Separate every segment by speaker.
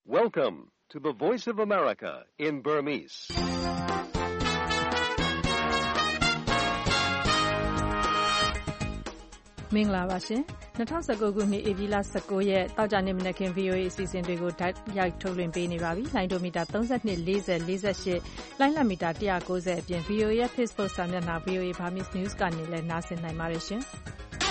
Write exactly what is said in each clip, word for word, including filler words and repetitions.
Speaker 1: Welcome to the Voice of America in Burmese.
Speaker 2: ။မင်္ဂလာပါရှင်။၂၀၁၉ခုနှစ်ဧပြီလ၁၉ရက်တောက်ကြနေ့မနက်ခင်း ဗွီအိုအေ အစီအစဉ်တွေကိုဓာတ်ရိုက်ထုတ်လွှင့်ပေးနေပါပြီ။လိုင်းဒိုမီတာသုံး၂ ၄၀ ၄၈လိုင်းလမီတာ၁၉၀အပြင် ဗွီအိုအေရဲ့ Facebook စာမျက်နှာ ဗွီအိုအေ Burmese News ကနေလည်းနားဆင်နိုင်ပါတယ်ရှင်။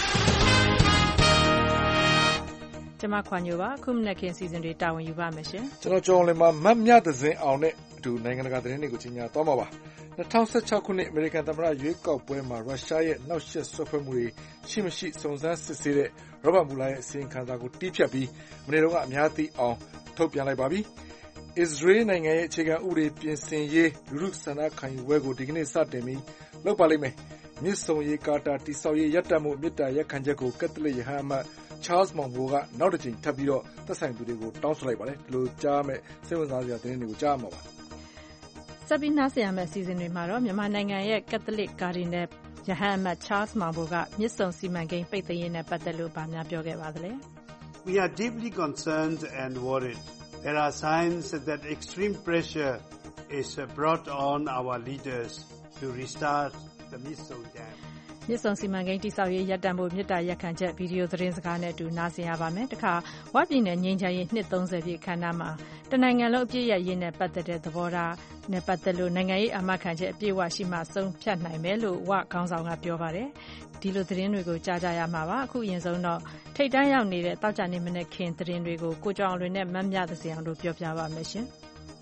Speaker 2: ကျွန်မခွာညိုပါအခုမနက်ခင်းစီစဉ်တွေတာဝန်ယူပါမယ်ရှင်
Speaker 3: ။ကျွန်တော်ကျော်လင်မှာမတ်မြသဇင်အောင်နဲ့အတူနိုင်ငံတကာသတင်းတွေကိုကြီးညာသွားမှာပါ။၂၀၁၆ခုနှစ်အမေရိကန်သမ္မတရွေးကောက်ပွဲမှာရုရှားရဲ့နှောက်ယှက်ဆွဲဖွဲ့မှုတွေရှိမရှိစုံစမ်းစစ်ဆေးတဲ့ရောဘတ်မူလာရဲ့အစီရင်ခံစာကိုတီးဖြတ်ပြီးမနေ့တုန်းကအများသိအောင်ထုတ်ပြန်လိုက်ပါပြီ။အစ္စရေးနိုင်ငံရဲ့အခြေခံဥပဒေပြင်ဆင်ရေးလူထုဆန္ဒခံယူပွဲကိုဒီကနေ့စတင်ပြီးလုပ်ပါလိမ့်မယ်။မြစ်ဆုံရေကာတာတိဆောက်ရေးရပ်တန့်မှုမြစ်တာရက်ခံချက်ကိုကက်သလစ်ရဟန်းအမတ်Charles Monroe ကနောက်တစ်ချိန်ထပ်ပြီးတော့သက်ဆိုင်သူတွေကိုတောင်းဆိုလိုက်ပါတယ်။ဒီလိုကြားမဲ့စိတ်ဝင်စားစရာသတင်းတွေကိုကြားမှာပါ
Speaker 2: ။ဆက်ပြီးနားဆင်ရမယ့်အစီအစဉ်တွေမှာတော့မြန်မာနိုင်ငံရဲ့ကက်သလစ်ကာဒီနယ်ရဟန်းအမတ် Charles Monroe ကမြစ်ဆုံစီမံကိန်းပိတ်သိမ်းရေးနဲ့ပတ်သက်လို့ဗာများပြောခဲ့ပါသလဲ
Speaker 4: ။ We are deeply concerned and worried. There are signs that extreme pressure is brought on our leaders to restart the Misong Dam.
Speaker 2: မြစ်ဆုံစီမံကိန်းတိဆောက်ရေးရပ်တန့်ဖို့မြစ်တာရက်ခံချက်ဗီဒီယိုသတင်းစကားနဲ့အတူနားဆင်ရပါမယ်။တခါဝပြည်နယ်ငြိမ်းချမ်းရေးနှစ်သုံးဆယ်ပြည့်အခမ်းအနားမှာတနိုင်ငံလုံးအပြည့်ရရေးနဲ့ပတ်သက်တဲ့သဘောထားနဲ့ပတ်သက်လို့နိုင်ငံရေးအာမခံချက်အပြည့်အဝရှိမှဆုံးဖြတ်နိုင်မယ်လို့ဝခေါင်းဆောင်ကပြောပါတယ်။ဒီလိုသတင်းတွေကိုကြားကြရမှာပါ။အခုအရင်ဆုံးတော့ထိပ်တန်းရောက်နေတဲ့တောက်ကြနေမနေ့ခင်သတင်းတွေကိုကိုကျော်အောင်လွင်နဲ့မတ်မြသစင်အောင်တို့ပြောပြပါမယ်ရှင်။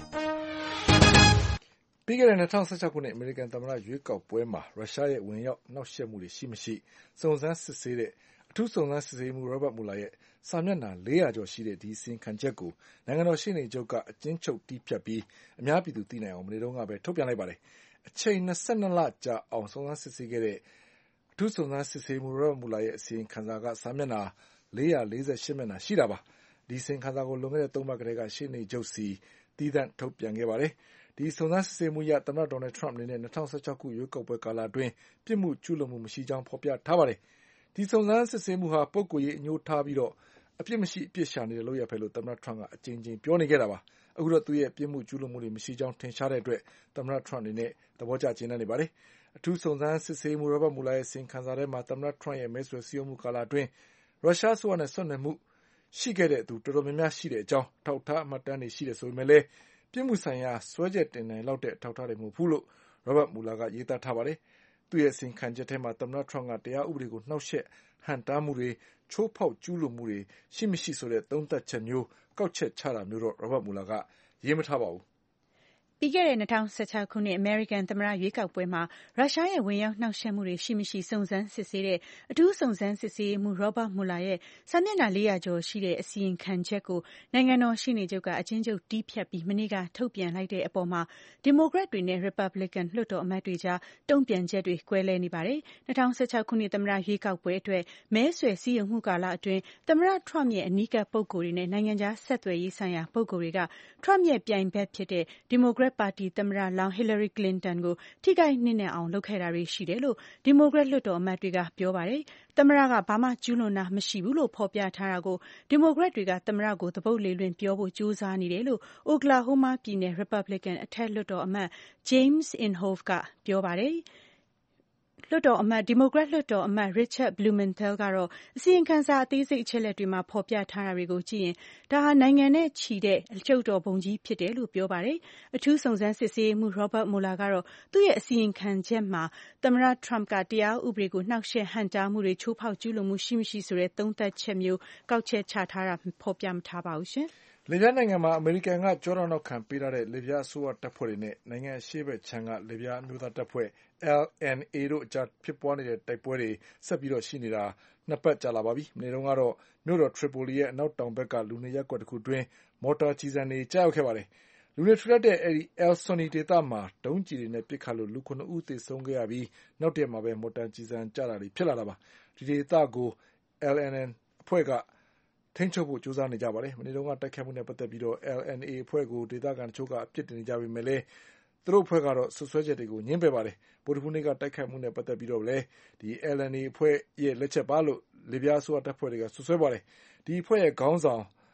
Speaker 3: ပြီးခဲ့တဲ့၂၀၁၆ခုနှစ်အမေရိကန်သမ္မတရွေးကောက်ပွဲမှာရုရှားရဲ့ဝင်ရောက်နှောက်ယှက်မှုတွေရှိမရှိစုံစမ်းစစ်ဆေးတဲ့အထူးစုံစမ်းစစ်ဆေးမှုရောဘတ်မူလာရဲ့စာမျက်နှာ၄ရာကျော်ရှိတဲ့ဒီအစီရင်ခံချက်ကိုနိုင်ငံတော်ရှေ့နေချုပ်ကအကျဉ်းချုပ်တီးဖြတ်ပြီးအများပြည်သူသိနိုင်အောင်မနေ့တုန်းကပဲထုတ်ပြန်လိုက်ပါတယ်။အချိန်၂၂လကြာအောင်စုံစမ်းစစ်ဆေးခဲ့တဲ့အထူးစုံစမ်းစစ်ဆေးမှုရောဘတ်မူလာရဲ့အစီရင်ခံစာကစာမျက်နှာ၄၄၈မျက်နှာရှိတာပါ။ဒီအစီရင်ခံစာကိုလွန်ခဲ့တဲ့သုံးပတ်ကတည်းကရှေ့နေချုပ်စီသီးသန့်ထုတ်ပြန်ခဲ့ပါတယ်။ဒီစုံစမ်းစစ်ဆေးမှုအရသမ္မတဒေါ်နယ်ထရမ့်အနေနဲ့၂၀၁၆ခုရွေးကောက်ပွဲကာလအတွင်းပြစ်မှုကျူးလွန်မှုမရှိကြောင်းဖော်ပြထားပါတယ်။ဒီစုံစမ်းစစ်ဆေးမှုဟာပုဂ္ဂိုလ်ရေးအညှိုးထားပြီးတော့အပြစ်မရှိအပြစ်ရှာနေတဲ့လုပ်ရပ်ပဲလို့သမ္မတထရမ့်ကအကြိမ်ကြိမ်ပြောနေခဲ့တာပါ။အခုတော့သူရဲ့ပြစ်မှုကျူးလွန်မှုတွေမရှိကြောင်းထင်ရှားတဲ့အတွက်သမ္မတထရမ့်အနေနဲ့သဘောကျကျေနပ်နေပါတယ်။အထူးစုံစမ်းစစ်ဆေးမှုရောဘတ်မူလာရဲ့အစီရင်ခံစာထဲမှာသမ္မတထရမ့်ရဲ့မဲဆွယ်စည်းရုံးမှုကာလအတွင်းရုရှားအစိုးရနဲ့ဆက်နွယ်မှုရှိခဲ့တဲ့သူတော်တော်များများရှိတဲ့အကြောင်းထောက်ထားအမှတ်တမ်းတွေရှိတယ်ဆိုပေမဲ့လည်းပြစ်မှုဆိုင်ရာစွဲချက်တင်နိုင်လောက်တဲ့အထောက်အထားတွေမဟုတ်ဘူးလို့ရောဘတ်မူလာကရေးသားထားပါတယ်။သူ့ရဲ့အစီရင်ခံချက်ထဲမှာသမ္မတထရမ့်ကတရားဥပဒေကိုနှောက်ယှက်ဟန့်တားမှုတွေချိုးဖောက်ကျူးလွန်မှုတွေရှိမရှိဆိုတဲ့သုံးသပ်ချက်မျိုးကောက်ချက်ချတာမျိုးတော့ရောဘတ်မူလာကရေးမထားပါဘူး။
Speaker 5: ပြီးခဲ့တဲ့၂၀၁၆ခုနှစ်အမေရိကန်သမ္မတရွေးကောက်ပွဲမှာရုရှားရဲ့ဝင်ရောက်နှောက်ယှက်မှုတွေရှိမရှိစုံစမ်းစစ်ဆေးတဲ့အထူးစုံစမ်းစစ်ဆေးမှုရောဘတ်မူလာရဲ့စာမျက်နှာ၄ရာကျော်ရှိတဲ့အစီရင်ခံချက်ကိုနိုင်ငံတော်ရှေ့နေချုပ်ကအကျဉ်းချုပ်တီးဖြတ်ပြီးမနေ့ကထုတ်ပြန်လိုက်တဲ့အပေါ်မှာဒီမိုကရက်တွေနဲ့ရီပတ်ဘလစ်ကန်လွှတ်တော်အမတ်တွေကြားတုံ့ပြန်ချက်တွေကွဲလွဲနေပါတယ်။၂၀၁၆ခုနှစ်သမ္မတရွေးကောက်ပွဲအတွက်မဲဆွယ်စည်းရုံးမှုကာလအတွင်းသမ္မတထရမ့်ရဲ့အနီးကပ်ပုဂ္ဂိုလ်တွေနဲ့နိုင်ငံခြားဆက်သွယ်ရေးဆိုင်ရာပုဂ္ဂိုလ်တွေကထရမ့်ရဲ့ပြိုင်ဘက်ဖြစ်တဲ့ဒီမိုကရက်ပါတီသမ္မတလောင်းဟီလာရီကလင်တန်ကိုထိခိုက်နစ်နာအောင်လုပ်ခဲ့တာတွေရှိတယ်လို့ဒီမိုကရက်လွှတ်တော်အမတ်တွေကပြောပါတယ်။သမ္မတကဘာမှကျူးလွန်တာမရှိဘူးလို့ဖော်ပြထားတာကိုဒီမိုကရက်တွေကသမ္မတကိုသပုတ်လေလွင့်ပြောဖို့ကြိုးစားနေတယ်လို့အိုကလာဟိုးမားပြည်နယ်ရီပတ်ဘလစ်ကန်အထက်လွှတ်တော်အမတ် James Inhofe ကပြောပါတယ်။လွှတ်တော်အမတ်ဒီမိုကရက်လွှတ်တော်အမတ် Richard Blumenthal ကတော့အစီရင်ခံစာအသေးစိတ်အချက်လက်တွေမှာဖော်ပြထားတာတွေကိုကြည့်ရင်ဒါဟာနိုင်ငံနဲ့ချီတဲ့အကျုပ်တော်ပုံကြီးဖြစ်တယ်လို့ပြောပါတယ်။အထူးစုံစမ်းစစ်ဆေးမှု Robert Mueller ကတော့သူ့ရဲ့အစီရင်ခံချက်မှာသမ္မတ Trump ကတရားဥပဒေကိုနှောက်ယှက်ဟန့်တားမှုတွေချိုးဖောက်ကျူးလွန်မှုရှိမရှိဆိုတဲ့သုံးသပ်ချက်မျိုးကောက်ချက်ချထားတာဖော်ပြမထားပါဘူးရှင်
Speaker 3: ။လစ်ဗျားနိုင်ငံမှာအမေရိကန်ကကြောတော်နောက်ခံပေးထားတဲ့လစ်ဗျားအစိုးရတပ်ဖွဲ့တွေနဲ့နိုင်ငံအရှေ့ဘက်ခြမ်းကလစ်ဗျားအမျိုးသားတပ်ဖွဲ့ L N A တို့အကြားဖြစ်ပွားနေတဲ့တိုက်ပွဲတွေဆက်ပြီးတော့ရှိနေတာနှစ်ပတ်ကြာလာပါပြီ။မနေ့တုန်းကတော့မြို့တော်ထရီပိုလီရဲ့အနောက်တောင်ဘက်ကလူနေရပ်ကွက်တစ်ခုတွင်းမော်တာကျည်ဆံတွေကြားရောက်ခဲ့ပါတယ်။လူတွေထူထပ်တဲ့အဲဒီ El Suni ဒေသမှာဒုံးကျည်တွေနဲ့ပစ်ခတ်လို့လူခုနှစ်ဦးသေဆုံးခဲ့ရပြီးနောက်တရက်မှာပဲမော်တာကျည်ဆံကျတာတွေဖြစ်လာတာပါ။ဒီဒေသကို L N N အဖွဲ့ကထိန်းချုပ်ဖို့ကြိုးစားနေကြပါတယ်။မနေ့တုန်းကတိုက်ခိုက်မှုနဲ့ပတ်သက်ပြီးတော့ L N A အဖွဲ့ကိုဒေသခံတချို့ကအပြစ်တင်နေကြပေမဲ့လည်းသူတို့အဖွဲ့ကတော့ဆွဆွဲချက်တွေကိုညှင်းပယ်ပါတယ်။ဗုဒ္ဓဟူးနေ့ကတိုက်ခိုက်မှုနဲ့ပတ်သက်ပြီးတော့လည်းဒီ L N A အဖွဲ့ရဲ့လက်ချက်ပါလို့လစ်ဗျားအစိုးရတပ်ဖွဲ့တွေကဆွဆွဲပါတယ်။ဒီအဖွဲ့ရဲ့ခေါင်းဆောင်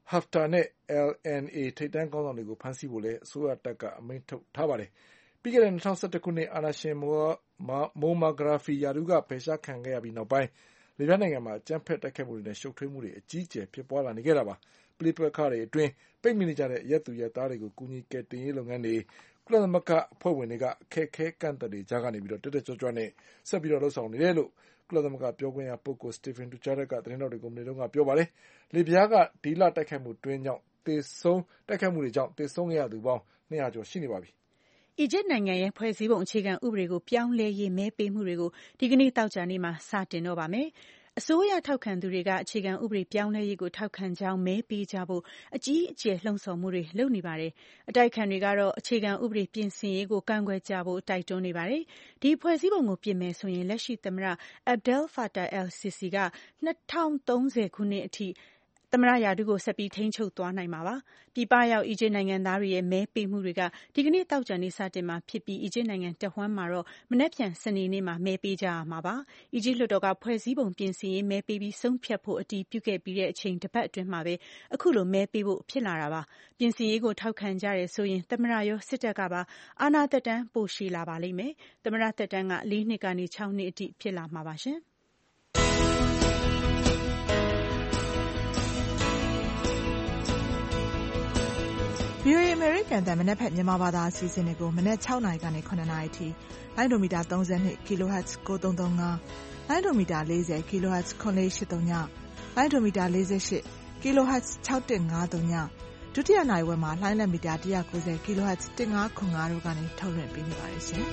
Speaker 3: Haftar နဲ့ L N A ထိပ်တန်းခေါင်းဆောင်တွေကိုဖမ်းဆီးဖို့လည်းအစိုးရတပ်ကအမိန့်ထုတ်ထားပါတယ်။ပြီးခဲ့တဲ့၂၀၁၁ခုနှစ်အာဏာရှင်မိုမာဂရာဖီရာထူးကဖယ်ရှားခံခဲ့ရပြီးနောက်ပိုင်းလစ်ဗျားနိုင်ငံမှာအကြမ်းဖက်တိုက်ခိုက်မှုတွေနဲ့ရှုပ်ထွေးမှုတွေအကြီးအကျယ်ဖြစ်ပွားလာနေခဲ့တာပါ။ပဋိပက္ခတွေအတွင်းပိတ်မိနေကြတဲ့အရပ်သူရပ်သားတွေကိုကူညီကယ်တင်ရေးလုပ်ငန်းတွေကုလသမဂ္ဂအဖွဲ့ဝင်တွေကအခက်အခဲကန့်သတ်တွေကြားကနေပြီးတော့တက်တက်ကြွကြွနဲ့ဆက်ပြီးတော့လှုပ်ဆောင်နေတယ်လို့ကုလသမဂ္ဂပြောခွင့်ရပုဂ္ဂိုလ်စတီဖင်ဒူချာရက်ကသတင်းတော်တွေကိုမနေ့တုန်းကပြောပါတယ်။လစ်ဗျားကဒီလတိုက်ခိုက်မှုတွင်းကြောင့်သေဆုံးတိုက်ခိုက်မှုတွေကြောင့်သေဆုံးခဲ့ရသူပေါင်းနှစ်ရာကျော်ရှိနေပါပြီ
Speaker 5: ။အီဂျစ်နိုင်ငံရဲ့ဖွဲ့စည်းပုံအခြေခံဥပဒေကိုပြောင်းလဲရေးမဲပေးမှုတွေကိုဒီကနေ့သောကြာနေ့မှာစတင်တော့ပါမယ်။အစိုးရထောက်ခံသူတွေကအခြေခံဥပဒေပြောင်းလဲရေးကိုထောက်ခံကြောင်းမဲပေးကြဖို့အကြီးအကျယ်လှုံ့ဆော်မှုတွေလုပ်နေပါတယ်။အတိုက်အခံတွေကတော့အခြေခံဥပဒေပြင်ဆင်ရေးကိုကန့်ကွက်ကြဖို့တိုက်တွန်းနေပါတယ်။ဒီဖွဲ့စည်းပုံကိုပြင်မယ်ဆိုရင်လက်ရှိသမ္မတ Abdel Fattah el-Sisi က၂၀၃၀ခုနှစ်အထိသမ္မတရာထူးကိုဆက်ပြီးထိန်းချုပ်သွားနိုင်မှာပါ။ပြည်ပရောက်အီဂျစ်နိုင်ငံသားတွေရဲ့မဲပေးမှုတွေကဒီကနေ့သောကြာနေ့စတင်မှာဖြစ်ပြီးအီဂျစ်နိုင်ငံတဝှမ်းမှာတော့မနက်ဖြန်စနေနေ့မှာမဲပေးကြရမှာပါ။အီဂျစ်လွှတ်တော်ကဖွဲ့စည်းပုံပြင်ဆင်ရေးမဲပေးပြီးဆုံးဖြတ်ဖို့အတည်ပြုခဲ့ပြီးတဲ့အချိန်တစ်ပတ်အတွင်းမှာပဲအခုလိုမဲပေးဖို့ဖြစ်လာတာပါ။ပြင်ဆင်ရေးကိုထောက်ခံကြတယ်ဆိုရင်သမ္မတရောစစ်တပ်ကပါအာဏာသက်တမ်းပိုရှည်လာပါလိမ့်မယ်။သမ္မတသက်တမ်းကလေးနှစ်ကနေ၆နှစ်အထိဖြစ်လာမှာပါရှင်။
Speaker 6: ဗွီအိုအေ အမေရိကန်အသံမနက်ဖြန်မြန်မာဘာသာအစီအစဉ်တွေကိုမနက်၆နာရီကနေ၇နာရီထိလိုင်းဒိုမီတာ၃၂ kHz ၉၃၃၅လိုင်းဒိုမီတာ၄၀ kHz ၇၄၈၃ညလိုင်းဒိုမီတာ၄၈ kHz ၆၁၅၃ညဒုတိယနိုင်ဝက်မှာလိုင်းလက်မီတာ၁၉၀ kHz ၁၅၇၅တို့ကနေထုတ်လွှင့်ပေးနေပါတယ်ရှင်။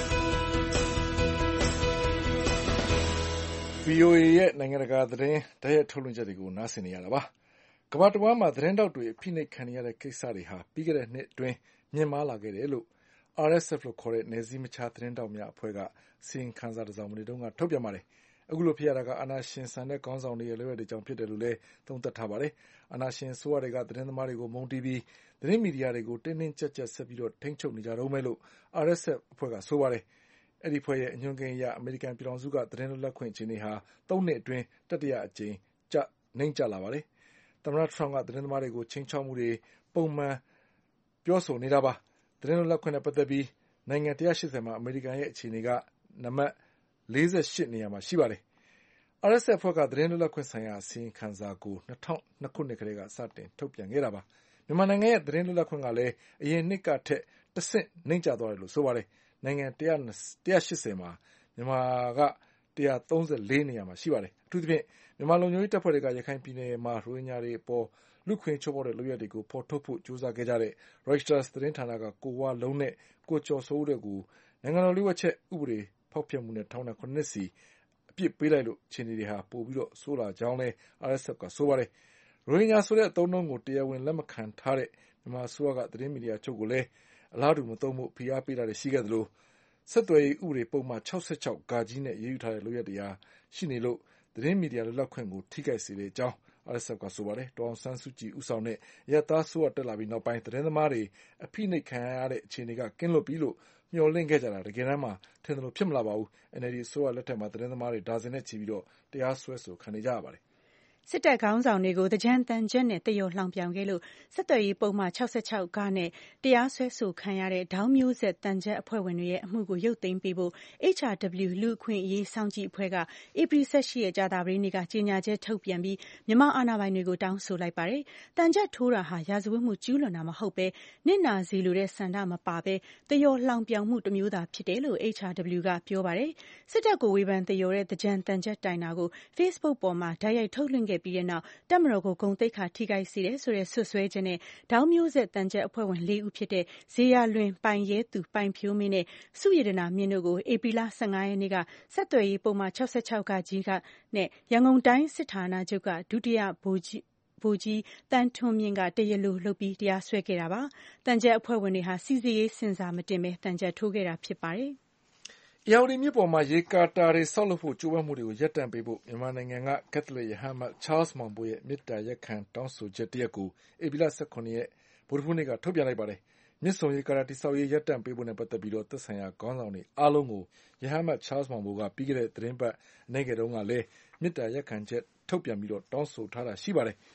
Speaker 3: ဗွီအိုအေ ရဲ့နိုင်ငံတကာသတင်းတိုက်ရိုက်ထုတ်လွှင့်ချက်တွေကိုနားဆင်နေရတာပါ။ကမ္ဘာတဝှမ်းမှာသတင်းထောက်တွေအဖိနှိပ်ခံနေရတဲ့ကိစ္စတွေဟာပြီးခဲ့တဲ့နှစ်အတွင်းမြင့်မားလာခဲ့တယ်လို့ R S F လို့ခေါ်တဲ့နယ်စည်းမခြားသတင်းထောက်များအဖွဲ့ကအစီရင်ခံစာတစ်စောင်မနေ့တုန်းကထုတ်ပြန်ပါတယ်။အခုလိုဖြစ်ရတာကအာဏာရှင်ဆန်တဲ့ခေါင်းဆောင်တွေရဲ့လုပ်ရပ်တွေကြောင့်ဖြစ်တယ်လို့လည်းသုံးသပ်ထားပါတယ်။အာဏာရှင်အစိုးရတွေကသတင်းသမားတွေကိုမုန်းတီးပြီးသတင်းမီဒီယာတွေကိုတင်းတင်းကြပ်ကြပ်ဆက်ပြီးတော့ထိန်းချုပ်နေကြတုန်းပဲလို့ R S F အဖွဲ့ကဆိုပါတယ်။အဲဒီအဖွဲ့ရဲ့အညွှန်းကိန်းအရအမေရိကန်ပြည်ထောင်စုကသတင်းလွတ်လပ်ခွင့်အခြေအနေဟာသုံးနှစ်အတွင်းတတိယအကြိမ်ကျနှိမ့်ကျလာပါတယ်။သမ္မတထရမ့်ကသတင်းသမားတွေကိုချိန်ချောက်မှုတွေပုံမှန်ပြောဆိုနေတာပါ။သတင်းလွတ်လပ်ခွင့်နဲ့ပတ်သက်ပြီးနိုင်ငံ၁၈၀မှာအမေရိကန်ရဲ့အခြေအနေကနံပါတ်၄၈နေရာမှာရှိပါတယ်။ R S F အဖွဲ့ကသတင်းလွတ်လပ်ခွင့်ဆိုင်ရာအစီရင်ခံစာကို၂၀၀၂ခုနှစ်ကတည်းကစတင်ထုတ်ပြန်ခဲ့တာပါ။မြန်မာနိုင်ငံရဲ့သတင်းလွတ်လပ်ခွင့်ကလည်းအရင်နှစ်ကထက်တဆင့်နှိမ့်ကျသွားတယ်လို့ဆိုပါတယ်။နိုင်ငံ၁၈၀မှာမြန်မာက၁၃၄နေရာမှာရှိပါတယ်။အထူးသဖြင့်မြန်မာလုံခြုံရေးတပ်ဖွဲ့တွေကရခိုင်ပြည်နယ်မှာရိုဟင်ဂျာတွေအပေါ်လူ့အခွင့်အရေးချိုးဖောက်တဲ့လုပ်ရပ်တွေကိုဖော်ထုတ်ဖို့ကြိုးစားခဲ့ကြတဲ့ Reuters သတင်းဌာနကကိုဝလုံးနဲ့ကိုကျော်စိုးဦးတို့ကိုနိုင်ငံတော်လျှို့ဝှက်ချက်ဥပဒေဖောက်ဖျက်မှုနဲ့ထောင်ဒဏ်၇နှစ်စီအပြစ်ပေးလိုက်လို့အခြေအနေတွေဟာပိုပြီးတော့ဆိုးလာကြောင်းလည်း R S F ကဆိုပါတယ်။ရိုဟင်ဂျာဆိုတဲ့အသုံးအနှုန်းကိုတရားဝင်လက်မခံထားတဲ့မြန်မာအစိုးရကသတင်းမီဒီယာချုပ်ကိုလည်းအလားတူမသုံးဖို့ဖိအားပေးတာတွေရှိခဲ့သလိုဆက်သွယ်ရေးဥပဒေပုံမှန်၆၆ဂါကြီးနဲ့ရေးယူထားတဲ့လုပ်ရပ်တွေဟာရှိနေလို့သတင်းမီဒီယာလွတ်လပ်ခွင့်ကိုထိခိုက်စေတဲ့အကြောင်း R S F ကဆိုပါတယ်။ဒေါ်အောင်ဆန်းစုကြည်ဦးဆောင်တဲ့အရပ်သားအစိုးရတက်လာပြီးနောက်ပိုင်းသတင်းသမားတွေအဖိနှိပ်ခံရတဲ့အခြေအနေကကင်းလွတ်ပြီလို့မျှော်လင့်ခဲ့ကြတာတကယ်တမ်းမှာထင်သလိုဖြစ်မလာပါဘူး။ N L D အစိုးရလက်ထက်မှာသတင်းသမားတွေဒါဇင်နဲ့ချီပြီးတော့တရားစွဲဆိုခံနေကြရပါတယ်။
Speaker 5: စစ်တပ်ခေါင်းဆောင်တွေကိုသကြံသံချက်နဲ့သရော်လှောင်ပြောင်ခဲ့လို့ဆက်သွယ်ရေးပုံမှန်၆၆ဂနဲ့တရားစွဲဆိုခံရတဲ့ဒေါင်းမျိုးဆက်တန်ချက်အဖွဲ့ဝင်တွေရဲ့အမှုကိုရုပ်သိမ်းပေးဖို့ H R W လူ့အခွင့်အရေးစောင့်ကြည့်အဖွဲ့ကဧပြီ၁၈ရက်ကြာသပတေးနေ့ကကြေညာချက်ထုတ်ပြန်ပြီးမြန်မာအာဏာပိုင်တွေကိုတောင်းဆိုလိုက်ပါတယ်။တန်ချက်ထိုးတာဟာရာဇဝတ်မှုကျူးလွန်တာမဟုတ်ပဲနစ်နာစေလိုတဲ့ဆန္ဒမပါပဲသရော်လှောင်ပြောင်မှုတစ်မျိုးသာဖြစ်တယ်လို့ H R W ကပြောပါတယ်။စစ်တပ်ကိုဝေဖန်သရော်တဲ့သကြံသံချက်တိုင်တာကို Facebook ပေါ်မှာတိုက်ရိုက်ထုတ်လွှင့်ခဲ့ပြီးတဲ့နောက်တပ်မတော်ကိုဂုဏ်သိက္ခာထိခိုက်စေတယ်ဆိုတဲ့ဆွဆွဲချက်နဲ့ဒေါင်းမျိုးဆက်တန်ချက်အဖွဲ့ဝင်လေးဦးဖြစ်တဲ့ဇေယျာလွင်ပိုင်ရဲသူပိုင်ဖြိုးမင်းနဲ့စုရတနာမြင့်တို့ကိုဧပြီလ၁၅ရက်နေ့ကဆက်သွယ်ရေးပုံမှန်၆၆ဂကြီးကနဲ့ရန်ကုန်တိုင်းစစ်ဌာနချုပ်ကဒုတိယဗိုလ်ကြီးဗိုလ်ကြီးတန်းထွန်းမြင့်ကတရားလိုလုပ်ပြီးတရားစွဲခဲ့တာပါ။တန်ချက်အဖွဲ့ဝင်တွေဟာစီစစ်ရေးစင်စာမတင်ဘဲတန်ချက်ထိုးခဲ့တာဖြစ်ပါတယ်။
Speaker 3: ဧရာဝတီမြစ်ပေါ်မှာရေကာတာတွေဆောက်လုပ်ဖို့ကြိုးပမ်းမှုတွေကိုရပ်တန့်ပေးဖို့မြန်မာနိုင်ငံကကက်သလစ်ရဟန်းအမတ်ချားလ်စ်မောင်ဘိုရဲ့မေတ္တာရပ်ခံတောင်းဆိုချက်တရပ်ကိုဧပြီလ၁၇ရက်ဗုဒ္ဓဟူးနေ့ကထုတ်ပြန်လိုက်ပါတယ်။မြစ်ဆုံရေကာတာတည်ဆောက်ရေးရပ်တန့်ပေးဖို့နဲ့ပတ်သက်ပြီးသက်ဆိုင်ရာခေါင်းဆောင်တွေအားလုံးကိုရဟန်းအမတ်ချားလ်စ်မောင်ဘိုကပြီးခဲ့တဲ့သီတင်းပတ်အနည်းငယ်တုန်းကလည်းမေတ္တာရပ်ခံချက်ထုတ်ပြန်ပြီးတောင်းဆိုထားတာရှိပါတယ်။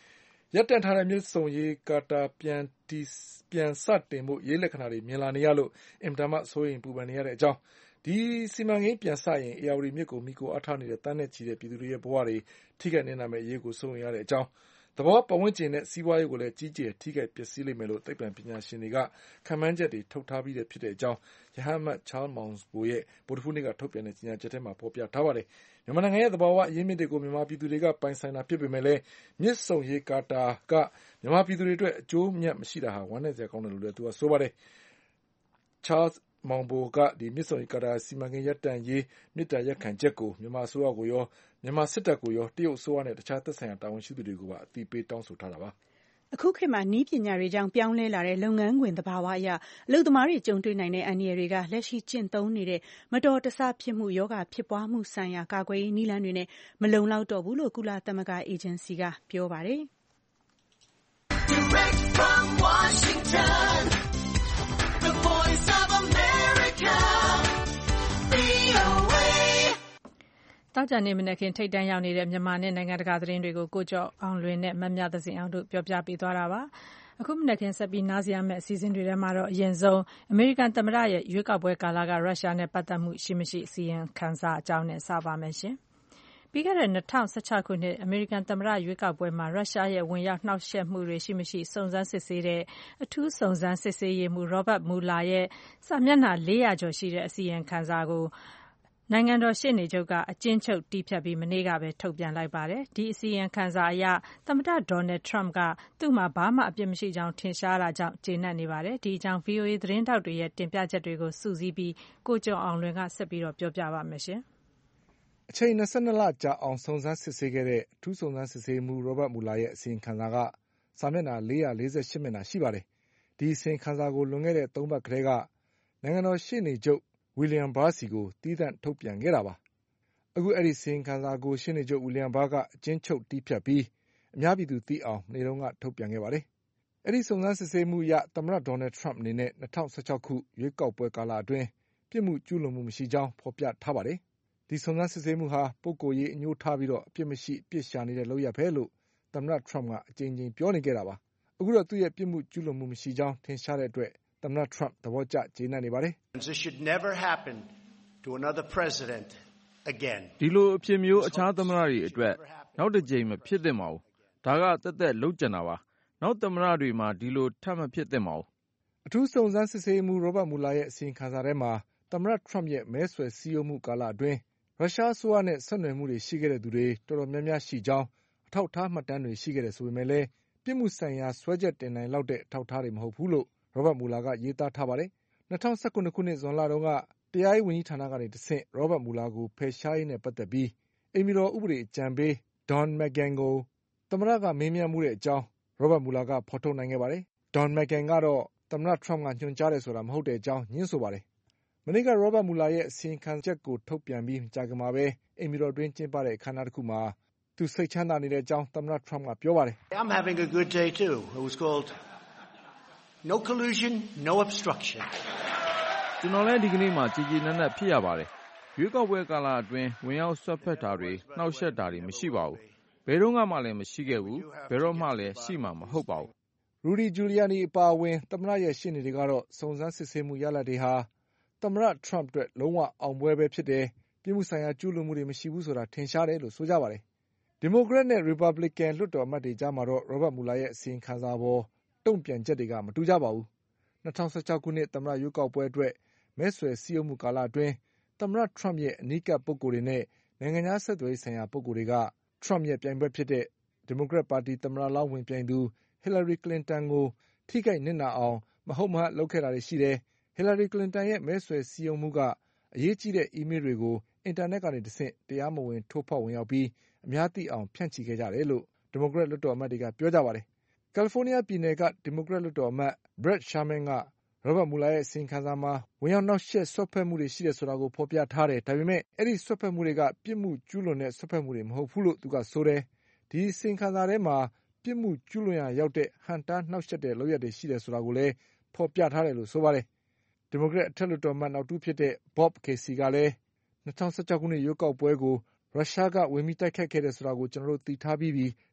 Speaker 3: ရပ်တန့်ထားတဲ့မြစ်ဆုံရေကာတာပြန်တီပြန်စတင်ဖို့ရေးလက္ခဏာတွေမြင်လာနေရလို့အင်တာမဆိုရင်ပူပန်နေရတဲ့အကြောင်းဒီစီမံကိန်းပြန်စရင်အေယာဝတီမြစ်ကိုမိကိုအားထားနေတဲ့တန်းနဲ့ချီတဲ့ပြည်သူတွေရဲ့ဘဝတွေထိခိုက်နေတာမဲ့အရေးကိုစိုးရိမ်ရတဲ့အကြောင်းသဘောပတ်ဝန်းကျင်နဲ့စီးပွားရေးကိုလည်းကြီးကျယ်ထိခိုက်ပျက်စီးလိမ့်မယ်လို့သိပ္ပံပညာရှင်တွေကခန့်မှန်းချက်တွေထုတ်ထားပြီးဖြစ်တဲ့အကြောင်းရဟန်းမတ်ချားမောင်ဘိုရဲ့ဗုဒ္ဓဖူးနေ့ကထုတ်ပြန်တဲ့ကြေညာချက်ထဲမှာဖော်ပြထားပါတယ်။မြန်မာနိုင်ငံရဲ့သဘာဝအရင်းမြစ်တွေကိုမြန်မာပြည်သူတွေကပိုင်ဆိုင်တာဖြစ်ပေမဲ့လည်းမြစ်ဆုံရေကာတာကမြန်မာပြည်သူတွေအတွက်အကျိုးမြတ်မရှိတာဟာဝမ်းနည်းစရာကောင်းတယ်လို့လည်းသူကဆိုပါတယ်။ချားမောင်ဘိုကဒီမြစ်ဆုံရေကာတာစီမံကိန်းရပ်တန့်ရေးမြစ်တာရက်ခံချက်ကိုမြန်မာအစိုးရကိုရောမြန်မာစစ်တပ်ကိုရောတရုတ်အစိုးရနဲ့တခြားသက်ဆိုင်ရာတာဝန်ရှိသူတွေကိုပါအသိပေးတောင်းဆိုထားတာပါ
Speaker 5: ။အခုခေတ်မှာနည်းပညာတွေကြောင့်ပြောင်းလဲလာတဲ့လုပ်ငန်းခွင်သဘာဝအရအလုပ်သမားတွေကြုံတွေ့နိုင်တဲ့အန္တရာယ်တွေကလက်ရှိကျင့်သုံးနေတဲ့မတော်တဆဖြစ်မှုယောဂဖြစ်ပွားမှုဆိုင်ရာကာကွယ်ရေးနည်းလမ်းတွေနဲ့မလုံလောက်တော့ဘူးလို့ကုလသမဂ္ဂအေဂျင်စီကပြောပါတယ်။ Direct from Washington, the voice of America, V O A
Speaker 2: တောက်ကြနေမနေ့ခင်ထိတ်တန့်ရောက်နေတဲ့မြန်မာနဲ့နိုင်ငံတကာသတင်းတွေကိုကိုကျော်အောင်လွင်နဲ့မမြသစင်အောင်တို့ပြောပြပေးသွားတာပါအခုမနေ့ခင်ဆက်ပြီးနားဆင်ရမယ့်အစီအစဉ်တွေထဲမှာတော့အရင်ဆုံးအမေရိကန်သမ္မတရဲ့ရွေးကောက်ပွဲကာလကရုရှားနဲ့ပတ်သက်မှုရှိမရှိအစီရင်ခံစာအကြောင်းနဲ့စပါမယ်ရှင်ပြီးခဲ့တဲ့၂၀၁၆ခုနှစ်အမေရိကန်သမ္မတရွေးကောက်ပွဲမှာရုရှားရဲ့ဝင်ရောက်နှောက်ယှက်မှုတွေရှိမရှိစုံစမ်းစစ်ဆေးတဲ့အထူးစုံစမ်းစစ်ဆေးရေးမှူး Robert Mueller ရဲ့စာမျက်နှာလေးရာကျော်ရှိတဲ့အစီရင်ခံစာကိုနိုင်ငံတော်ရှေ့နေချုပ်ကအကျဉ်းချုပ်တည်ဖြတ်ပြီးမနေ့ကပဲထုတ်ပြန်လိုက်ပါတယ်။ဒီအစီရင်ခံစာအရသမ္မတဒေါ်နယ်ထရမ့်ကသူ့မှာဘာမှအပြစ်မရှိကြောင်းထင်ရှားတာကြောင့်ကျေနပ်နေပါတယ်။ဒီအကြောင်း V O A သတင်းထောက်တွေရဲ့တင်ပြချက်တွေကိုစုစည်းပြီးကိုကျော်အောင်လွင်ကဆက်ပြီးတော့ပြောပြပါမယ်ရှင်
Speaker 3: ။အချိန်၂၂လကြာအောင်စုံစမ်းစစ်ဆေးခဲ့တဲ့အထူးစုံစမ်းစစ်ဆေးမှု Robert Mueller ရဲ့အစီရင်ခံစာကစာမျက်နှာလေးရာလေးဆယ့်ရှစ်မျက်နှာရှိပါတယ်။ဒီအစီရင်ခံစာကိုလွန်ခဲ့တဲ့သုံးပတ်ကတည်းကနိုင်ငံတော်ရှေ့နေချုပ်William Barr စီကိုသီးသန့်ထုတ်ပြန်ခဲ့တာပါ။အခုအဲဒီအစီရင်ခံစာကိုရှေ့နေချုပ် William Barr ကအကျဉ်းချုပ်တည်းဖြတ်ပြီးအများပြည်သူသိအောင်မနေ့တုန်းကထုတ်ပြန်ခဲ့ပါတယ်။အဲဒီစုံစမ်းစစ်ဆေးမှုအရသမ္မတဒေါ်နယ်ထရမ့်အနေနဲ့၂၀၁၆ခုရွေးကောက်ပွဲကာလအတွင်းပြစ်မှုကျူးလွန်မှုမရှိကြောင်းဖော်ပြထားပါတယ်။ဒီစုံစမ်းစစ်ဆေးမှုဟာပုဂ္ဂိုလ်ရေးအညှိုးထားပြီးတော့အပြစ်မရှိအပြစ်ရှာနေတဲ့လုပ်ရပ်ပဲလို့သမ္မတထရမ့်ကအကြိမ်ကြိမ်ပြောနေခဲ့တာပါ။အခုတော့သူ့ရဲ့ပြစ်မှုကျူးလွန်မှုမရှိကြောင်းထင်ရှားတဲ့အတွက်သမ္မတထရမ့်သဘောကျကျေနပ်နေပါတယ်။
Speaker 7: This should never happen to another president again.
Speaker 8: ဒီလိုအဖြစ်မျိုးအခြားသမ္မတတွေအတွက်နောက်တစ်ကြိမ်မဖြစ်သင့်ပါဘူး။ဒါကသက်သက်လုပ်ကြံတာပါ။နောက်သမ္မတတွေမှာဒီလိုထပ်မဖြစ်သင့်ပါဘူး
Speaker 3: ။အထူးစုံစမ်းစစ်ဆေးမှု Robert Mueller ရဲ့အစီရင်ခံစာထဲမှာသမ္မတထရမ့်ရဲ့မဲဆွယ်စည်းရုံးမှုကာလအတွင်းရုရှားအစိုးရနဲ့ဆက်နွယ်မှုတွေရှိခဲ့တဲ့သူတွေတော်တော်များများရှိကြောင်းအထောက်အထားမှတ်တမ်းတွေရှိခဲ့တယ်ဆိုပေမဲ့လည်းပြစ်မှုဆိုင်ရာစွဲချက်တင်နိုင်လောက်တဲ့အထောက်အထားတွေမဟုတ်ဘူးလို့ Robert Mueller ကရေးသားထားပါတယ်။၂၀၁၇ခုနှစ်ဇွန်လတုန်းကတရားရေးဝန်ကြီးဌာနကနေတဆင့် Robert Mueller ကိုဖယ်ရှားရေးနဲ့ပတ်သက်ပြီးအိမ်ဖြူတော်ဥပဒေအကြံပေး Don McGahn ကိုသမ္မတကမေးမြန်းမှုတဲ့အကြောင်း Robert Mueller ကဖော်ထုတ်နိုင်ခဲ့ပါတယ်။ Don McGahn ကတော့သမ္မတထရမ့်ကညွှန်ကြားတယ်ဆိုတာမဟုတ်တဲ့အကြောင်းညင်းဆိုပါတယ်။မနေ့က Robert Mueller ရဲ့အစီရင်ခံချက်ကိုထုတ်ပြန်ပြီးမကြာခင်မှာပဲအိမ်ဖြူတော်တွင်းကျင်းပတဲ့အခမ်းအနားတစ်ခုမှာသူစိတ်ချမ်းသာနေတဲ့အကြောင်းသမ္မတထရမ့်ကပြောပါတယ်
Speaker 7: ။ I'm having a good day too. It was called No collusion, no obstruction.
Speaker 8: ကျွန်တော်လည်းဒီကနေ့မှကြည်ကြည်နက်နက်ဖြစ်ရပါတယ်။ရွေးကောက်ပွဲကာလအတွင်းဝင်ရောက်ဆွတ်ဖက်တာတွေနှောက်ယှက်တာတွေမရှိပါဘူး။ဘယ်တော့မှလည်းမရှိခဲ့ဘူး။ဘယ်တော့မှလည်းရှိမှာမဟုတ်ပါဘူး
Speaker 3: ။ Rudy Giuliani အပါအဝင်သမ္မတရဲ့ရှေ့နေတွေကတော့စုံစမ်းစစ်ဆေးမှုရလဒ်တွေဟာသမ္မတထရမ့်အတွက်လုံးဝအောင်ပွဲပဲဖြစ်တယ်။ပြစ်မှုဆိုင်ရာကျူးလွန်မှုတွေမရှိဘူးဆိုတာထင်ရှားတယ်လို့ဆိုကြပါတယ်။ဒီမိုကရက်နဲ့ရီပတ်ဘလစ်ကန်လွှတ်တော်အမတ်တွေကြားမှာတော့ Robert Mueller ရဲ့အစီရင်ခံစာပေါ်တုံ့ပြန်ချက်တွေကမတူကြပါဘူး။၂၀၁၆ခုနှစ်သမ္မတရွေးကောက်ပွဲအတွက်မဲဆွယ်စည်းရုံးမှုကာလအတွင်းသမ္မတထရမ့်ရဲ့အနီးကပ်ပုဂ္ဂိုလ်တွေနဲ့နိုင်ငံခြားဆက်သွယ်ရေးဆိုင်ရာပုဂ္ဂိုလ်တွေကထရမ့်ရဲ့ပြိုင်ဘက်ဖြစ်တဲ့ဒီမိုကရက်ပါတီသမ္မတလောင်းဝင်ပြိုင်သူ Hillary Clinton ကိုထိခိုက်နစ်နာအောင်မဟုတ်မဟုတ်လုပ်ခဲ့တာတွေရှိတယ်။ Hillary Clinton ရဲ့မဲဆွယ်စည်းရုံးမှုကအရေးကြီးတဲ့အီးမေးလ်တွေကိုအင်တာနက်ကနေတဆင့်တရားမဝင်ထိုးဖောက်ဝင်ရောက်ပြီးအများသိအောင်ဖြန့်ချိခဲ့ကြတယ်လို့ဒီမိုကရက်လွှတ်တော်အမတ်တွေကပြောကြပါတယ်။ကယ်လီဖိုးနီးယားပြည်နယ်ကဒီမိုကရက်လွှတ်တော်အမတ် Brad Sherman ကRobert Mueller ရဲ့အစီရင်ခံစာမှာဝင်ရောက်နှောက်ယှက်စွက်ဖက်မှုတွေရှိတယ်ဆိုတာကိုဖော်ပြထားတယ်။ဒါပေမဲ့အဲဒီစွက်ဖက်မှုတွေကပြစ်မှုကျူးလွန်တဲ့စွက်ဖက်မှုတွေမဟုတ်ဘူးလို့သူကဆိုတယ်။ဒီအစီရင်ခံစာထဲမှာပြစ်မှုကျူးလွန်ရာရောက်တဲ့ဟန့်တားနှောက်ယှက်တဲ့လုပ်ရပ်တွေရှိတယ်ဆိုတာကိုလည်းဖော်ပြထားတယ်လို့ဆိုပါတယ်။ဒီမိုကရက်အထက်လွှတ်တော်အမတ်နောက်တူဖြစ်တဲ့ Bob Casey ကလည်း၂၀၁၆ခုနှစ်ရွေးကောက်ပွဲကိုရုရှားကဝင်ပြီးတိုက်ခိုက်ခဲ့တယ်ဆိုတာကိုကျွန်တော်တို့သိထားပြီးပြီ။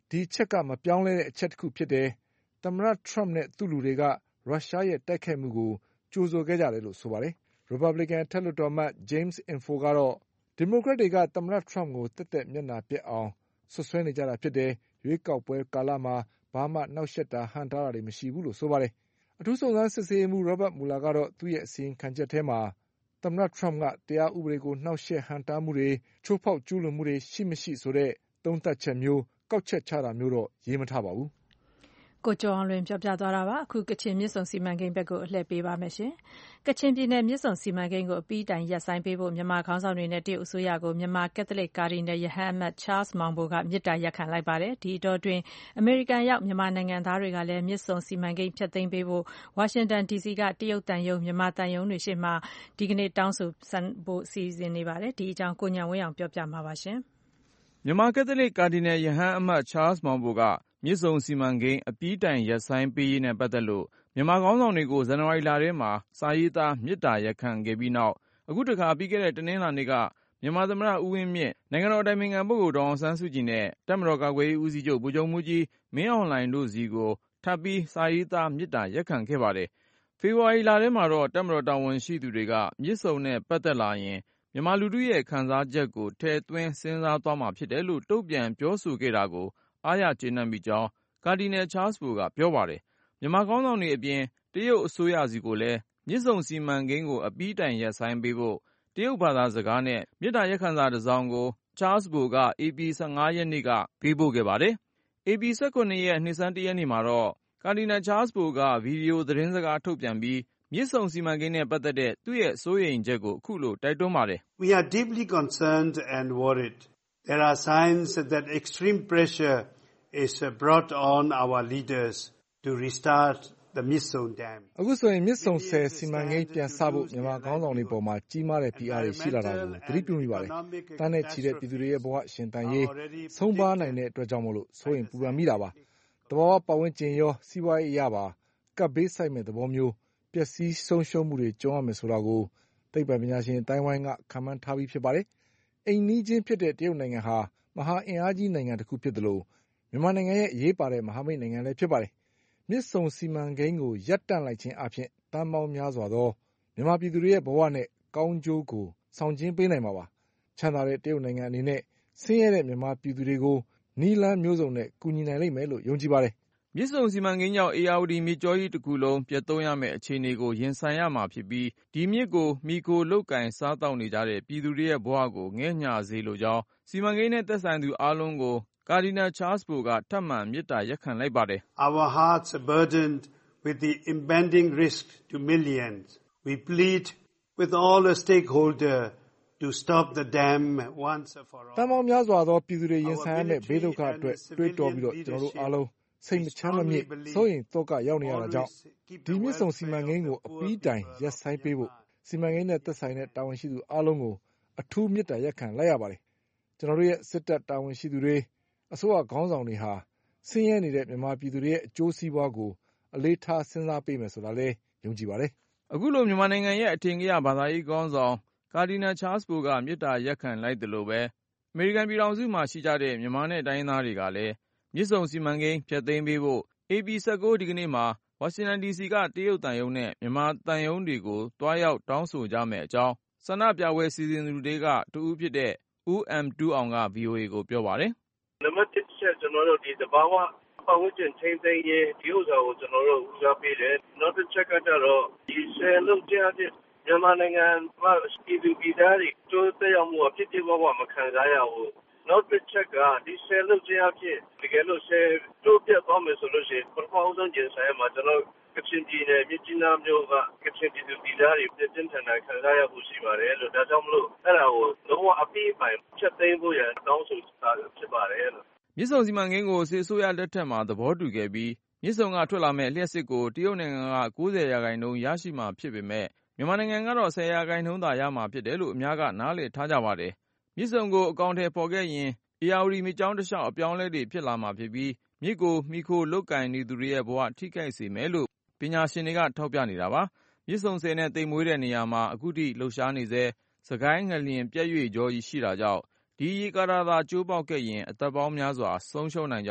Speaker 3: ဒီအချက်ကမပြောင်းလဲတဲ့အချက်တစ်ခုဖြစ်တယ်။သမ္မတထရမ့်နဲ့သူ့လူတွေကရုရှားရဲ့တိုက်ခိုက်မှုကိုကြိုဆိုခဲ့ကြတယ်လို့ဆိုပါတယ်။ ရီပတ်ဘလီကန်အထက်လွှတ်တော်အမတ် James Inhofe ကတော့ဒီမိုကရက်တွေကသမ္မတထရမ့်ကိုသက်သက်မျက်နှာပျက်အောင်စွပ်စွဲနေကြတာဖြစ်တယ်။ရွေးကောက်ပွဲကာလမှာဘာမှနှောင့်ယှက်တာဟန့်တားတာတွေမရှိဘူးလို့ဆိုပါတယ်။အထူးစုံစမ်းစစ်ဆေးရေးမှူး Robert Mueller ကတော့သူ့ရဲ့အစီရင်ခံချက်ထဲမှာသမ္မတထရမ့်ကတရားဥပဒေကိုနှောင့်ယှက်ဟန့်တားမှုတွေချိုးဖောက်ကျူးလွန်မှုတွေရှိမရှိဆိုတဲ့သုံးသပ်ချက်မျိုးကောက်ချက်ချတာမျိုးတော့ရေးမထားပါဘူး
Speaker 2: ။ကိုကျော်အောင်လွင်ပြောပြသွားတာပါ။အခုကချင်မြစ်ဆုံစီမံကိန်းဘက်ကိုအလှည့်ပေးပါမယ်ရှင်။ကချင်ပြည်နယ်မြစ်ဆုံစီမံကိန်းကိုအပြီးတိုင်ရပ်ဆိုင်းပေးဖို့မြန်မာခေါင်းဆောင်တွေနဲ့တရုတ်အစိုးရကိုမြန်မာကက်သလစ်ကာဒီနယ်ရဟန်းအမတ် Charles Maung Bo ကမေတ္တာရပ်ခံလိုက်ပါတယ်။ဒီအတောအတွင်းအမေရိကန်ရောက်မြန်မာနိုင်ငံသားတွေကလည်းမြစ်ဆုံစီမံကိန်းဖျက်သိမ်းပေးဖို့ဝါရှင်တန်ဒီစီကတရုတ်သံရုံးမြန်မာသံရုံးတွေရှေ့မှာဒီကနေ့တောင်းဆိုဖို့စီစဉ်နေပါတယ်။ဒီအကြောင်းကိုဉာဏ်ဝင်းအောင်ပြောပြမှာပါရှင်
Speaker 8: ။မြန်မာကက်သလစ်ကာဒီနယ်ရဟန်းအမတ် Charles Maung Bo ကမြစ်ဆုံစီမံကိန်းအပြီးတိုင်ရပ်ဆိုင်းပေးရေးနဲ့ပတ်သက်လို့မြန်မာခေါင်းဆောင်တွေကိုဇန်နဝါရီလထဲမှာစာရေးသားမေတ္တာရပ်ခံခဲ့ပြီးနောက်အခုတခါပြီးခဲ့တဲ့တနင်္လာနေ့ကမြန်မာသမ္မတဦးဝင်းမြင့်နိုင်ငံတော်အတိုင်ပင်ခံပုဂ္ဂိုလ်ဒေါ်အောင်ဆန်းစုကြည်နဲ့တပ်မတော်ကာကွယ်ရေးဦးစီးချုပ်ဗိုလ်ချုပ်မှူးကြီးမင်းအောင်လှိုင်တို့စီကိုထပ်ပြီးစာရေးသားမေတ္တာရပ်ခံခဲ့ပါတယ်။ဖေဖော်ဝါရီလထဲမှာတော့တပ်မတော်တာဝန်ရှိသူတွေကမြစ်ဆုံနဲ့ပတ်သက်လာရင်မြန်မာလူထုရဲ့ခံစားချက်ကိုထည့်သွင်းစဉ်းစားသွားမှာဖြစ်တယ်လို့တုံ့ပြန်ပြောဆိုခဲ့တာကိုအားရကျေနပ်မိကြောင်းကာဒီနယ် Charles Bo ကပြောပါတယ်။မြန်မာခေါင်းဆောင်တွေအပြင်တရုတ်အစိုးရစီကိုလည်းမြစ်ဆုံစီမံကိန်းကိုအပြီးတိုင်ရပ်ဆိုင်းပေးဖို့တရုတ်ဘာသာစကားနဲ့မေတ္တာရပ်ခံစာတစ်စောင်ကို Charles Bo ကဧပြီ ၁၅ ရက်နေ့ကပေးပို့ခဲ့ပါတယ်။ဧပြီ ၁၇ ရက်နှစ်ဆန်းတစ်ရက်နေ့မှာတော့ကာဒီနယ် Charles Bo ကဗီဒီယိုသတင်းစကားထုတ်ပြန်ပြီးမြစ်ဆုံစီမံကိန်းနဲ့ပတ်သက်တဲ့သူ့ရဲ့စိုးရိမ်ချက်ကိုအခုလိုတိုက်တွန်းပါတယ်
Speaker 4: ။ We are deeply concerned and worried. There are signs that extreme pressure is brought on our leaders to restart the Myitsone Dam.
Speaker 3: အခုဆိုရင်မြစ်ဆုံဆည်စီမံကိန်းပြန်စဖို့မြန်မာခေါင်းဆောင်တွေပေါ်မှာကြီးမားတဲ့ဖိအားတွေရှိလာတာကိုသတိပြုမိပါတယ်။တန်းနဲ့ချီတဲ့ပြည်သူတွေရဲ့ဘဝရှင်သန်ရေးဆုံးပါးနိုင်တဲ့အတွက်ကြောင့်မို့လို့စိုးရင်ပူပန်မိတာပါ။သဘာဝပတ်ဝန်းကျင်ရောစီးပွားရေးအရပါကပ်ဘေးဆိုင်မဲ့သဘောမျိုးပျက်စီးဆုံးရှုံးမှုတွေကြုံရမယ်ဆိုတာကိုသိပ္ပံပညာရှင်အတိုင်းဝိုင်းကခန့်မှန်းထားပြီးဖြစ်ပါတယ်။အိမ်နီးချင်းဖြစ်တဲ့တရုတ်နိုင်ငံဟာမဟာအင်အားကြီးနိုင်ငံတစ်ခုဖြစ်တယ်လို့မြန်မာနိုင်ငံရဲ့အရေးပါတဲ့မဟာမိတ်နိုင်ငံလည်းဖြစ်ပါတယ်။မြစ်ဆုံစီမံကိန်းကိုရပ်တန့်လိုက်ခြင်းအပြင်တန်ပေါင်းများစွာသောမြန်မာပြည်သူတွေရဲ့ဘဝနဲ့ကောင်းကျိုးကိုဆောင်ကျဉ်ပေးနိုင်မှာပါ။ချမ်းသာတဲ့တရုတ်နိုင်ငံအနေနဲ့ဆင်းရဲတဲ့မြန်မာပြည်သူတွေကိုနီလန်းမျိုးစုံနဲ့ကူညီနိုင်လိမ့်မယ်လို့ယုံကြည်ပါတယ်
Speaker 8: ။မြစ်ဆုံစီမံကိန်းကြောင့်ဧရာဝတီမြစ်ကြောကြီးတစ်ခုလုံးပြတ်သုံးရမယ့်အခြေအနေကိုရင်ဆိုင်ရမှာဖြစ်ပြီးဒီမြစ်ကိုမိခိုလုတ်ကင်စားတောက်နေကြတဲ့ပြည်သူတွေရဲ့ဘဝကိုငဲ့ညှာစေလိုကြောင်းစီမံကိန်းနဲ့သက်ဆိုင်သူအားလုံးကိုကာဒီနယ် Charles Bo ကထပ်မံမေတ္တာရပ်ခံလိုက်ပါတယ်
Speaker 4: ။ Our hearts are burdened with the impending risk to millions. We plead with all the stakeholders to stop the dam once and for all.
Speaker 3: တန်ပေါင်းများစွာသောပြည်သူတွေရင်ဆိုင်ရမယ့်ဘေးဒုက္ခအတွက်တွေးတောပြီးတော့ကျွန်တော်တို့အားလုံးစိတ်မချမ်းမမြေ့စိုးရင်တော့ကရောက်နေရတာကြောင့်ဒီမြစ်ဆုံစီမံကိန်းကိုအပြီးတိုင်ရပ်ဆိုင်းပေးဖို့စီမံကိန်းနဲ့သက်ဆိုင်တဲ့တာဝန်ရှိသူအားလုံးကိုအထူးမေတ္တာရပ်ခံလိုက်ရပါတယ်။ကျွန်တော်တို့ရဲ့စစ်တပ်တာဝန်ရှိသူတွေအစိုးရခေါင်းဆောင်တွေဟာဆင်းရဲနေတဲ့မြန်မာပြည်သူတွေရဲ့အကျိုးစီးပွားကိုအလေးထားစဉ်းစားပေးမယ်ဆိုတာလည်းယုံကြည်ပါတယ်
Speaker 8: ။အခုလိုမြန်မာနိုင်ငံရဲ့အထင်ကရဘာသာရေးခေါင်းဆောင်ကာဒီနယ် Charles Bo ကမေတ္တာရပ်ခံလိုက်တယ်လို့ပဲအမေရိကန်ပြည်ထောင်စုမှာရှိကြတဲ့မြန်မာနဲ့တိုင်းရင်းသားတွေကလည်းမြစ်ဆုံစီမံကိန်းဖျက်သိမ်းပေးဖို့ဧပြီ ၁၉ ဒီကနေ့မှာဝါရှင်တန်ဒီစီကတရုတ်သံရုံးနဲ့မြန်မာသံရုံးတွေကိုတွားရောက်တောင်းဆိုကြမယ့်အကြောင်းဆန္ဒပြပွဲစီစဉ်သူတွေကတဦးဖြစ်တဲ့ဦး အမ် တူးအောင်က ဗီအိုအေကိုပြောပါတယ်
Speaker 9: ။နံပါတ်တစ်ချက်ကျွန်တော်တို့ဒီသဘာဝပတ်ဝန်းကျင်ထိန်းသိမ်းရေးဒီဥစ္စာကိုကျွန်တော်တို့ဦးစားပေးတယ်။နောက်တစ်ချက်ကကြတော့ဒီဆယ်လုံးကျတဲ့မြန်မာနိုင်ငံမှာပြည်သူပြည်သားတွေတိုးတက်အောင်မှုအဖြစ်အပျက်မခံစားရဘူး။နောက်တစ်ချက်ကဒီဆယ်လုံးကျအဖြစ်တကယ်လို့ဆယ်တိုးပြတ်သွားမယ်ဆိုလို့ရှိရင်ပထမဆုံးကျင်ဆိုင်မှာကျွန်တော်ကချင်ပြည်နယ်မြစ်ကြီးနားမြို့ကကချင်ပြည်သူပြည်သားတွေပြည့်စုံထန်ထန်ခံစားရမှုရှိပါတယ်လို့ဒါကြောင့်မလို့အဲ့ဒါကိုလုံးဝအပြည့်အပိုင်ချက်သိမ်းဖို့ရတောင်းဆိုတာဖြစ်ပါတယ်လို့
Speaker 8: မြစ်ဆုံစီမံကိန်းကိုစစ်အစိုးရလက်ထက်မှာသဘောတူခဲ့ပြီးမြစ်ဆုံကထွက်လာမဲ့လျှက်စစ်ကိုတရုတ်နိုင်ငံက၉၀ရာခိုင်နှုန်းရရှိမှာဖြစ်ပေမဲ့မြန်မာနိုင်ငံကတော့၁၀ရာခိုင်နှုန်းသာရမှာဖြစ်တယ်လို့အများကနားလည်ထားကြပါတယ်မြစ်ဆုံကိုအကောင်အထည်ဖော်ခဲ့ရင်ဧရာဝတီမြစ်ကြောင်းတစ်လျှောက်အပြောင်းအလဲတွေဖြစ်လာမှာဖြစ်ပြီးမြစ်ကိုမိခိုလုတ်ကင်နေသူတွေရဲ့ဘဝထိခိုက်စေမယ်လို့ပညာရှင်တွေကထောက်ပြနေတာပါမြစ်ဆုံဆည်နဲ့သိမ်မွေးတဲ့နေရာမှာအခုထိလှုပ်ရှားနေစေစကိုင်းငလျင်ပြက်ရွေ့ကြောကြီးရှိတာကြောင့်ဒီရေကာတာသာကျိုးပေါက်ခဲ့ရင်အသက်ပေါင်းများစွာဆုံးရှုံးနိုင်ကြောင်း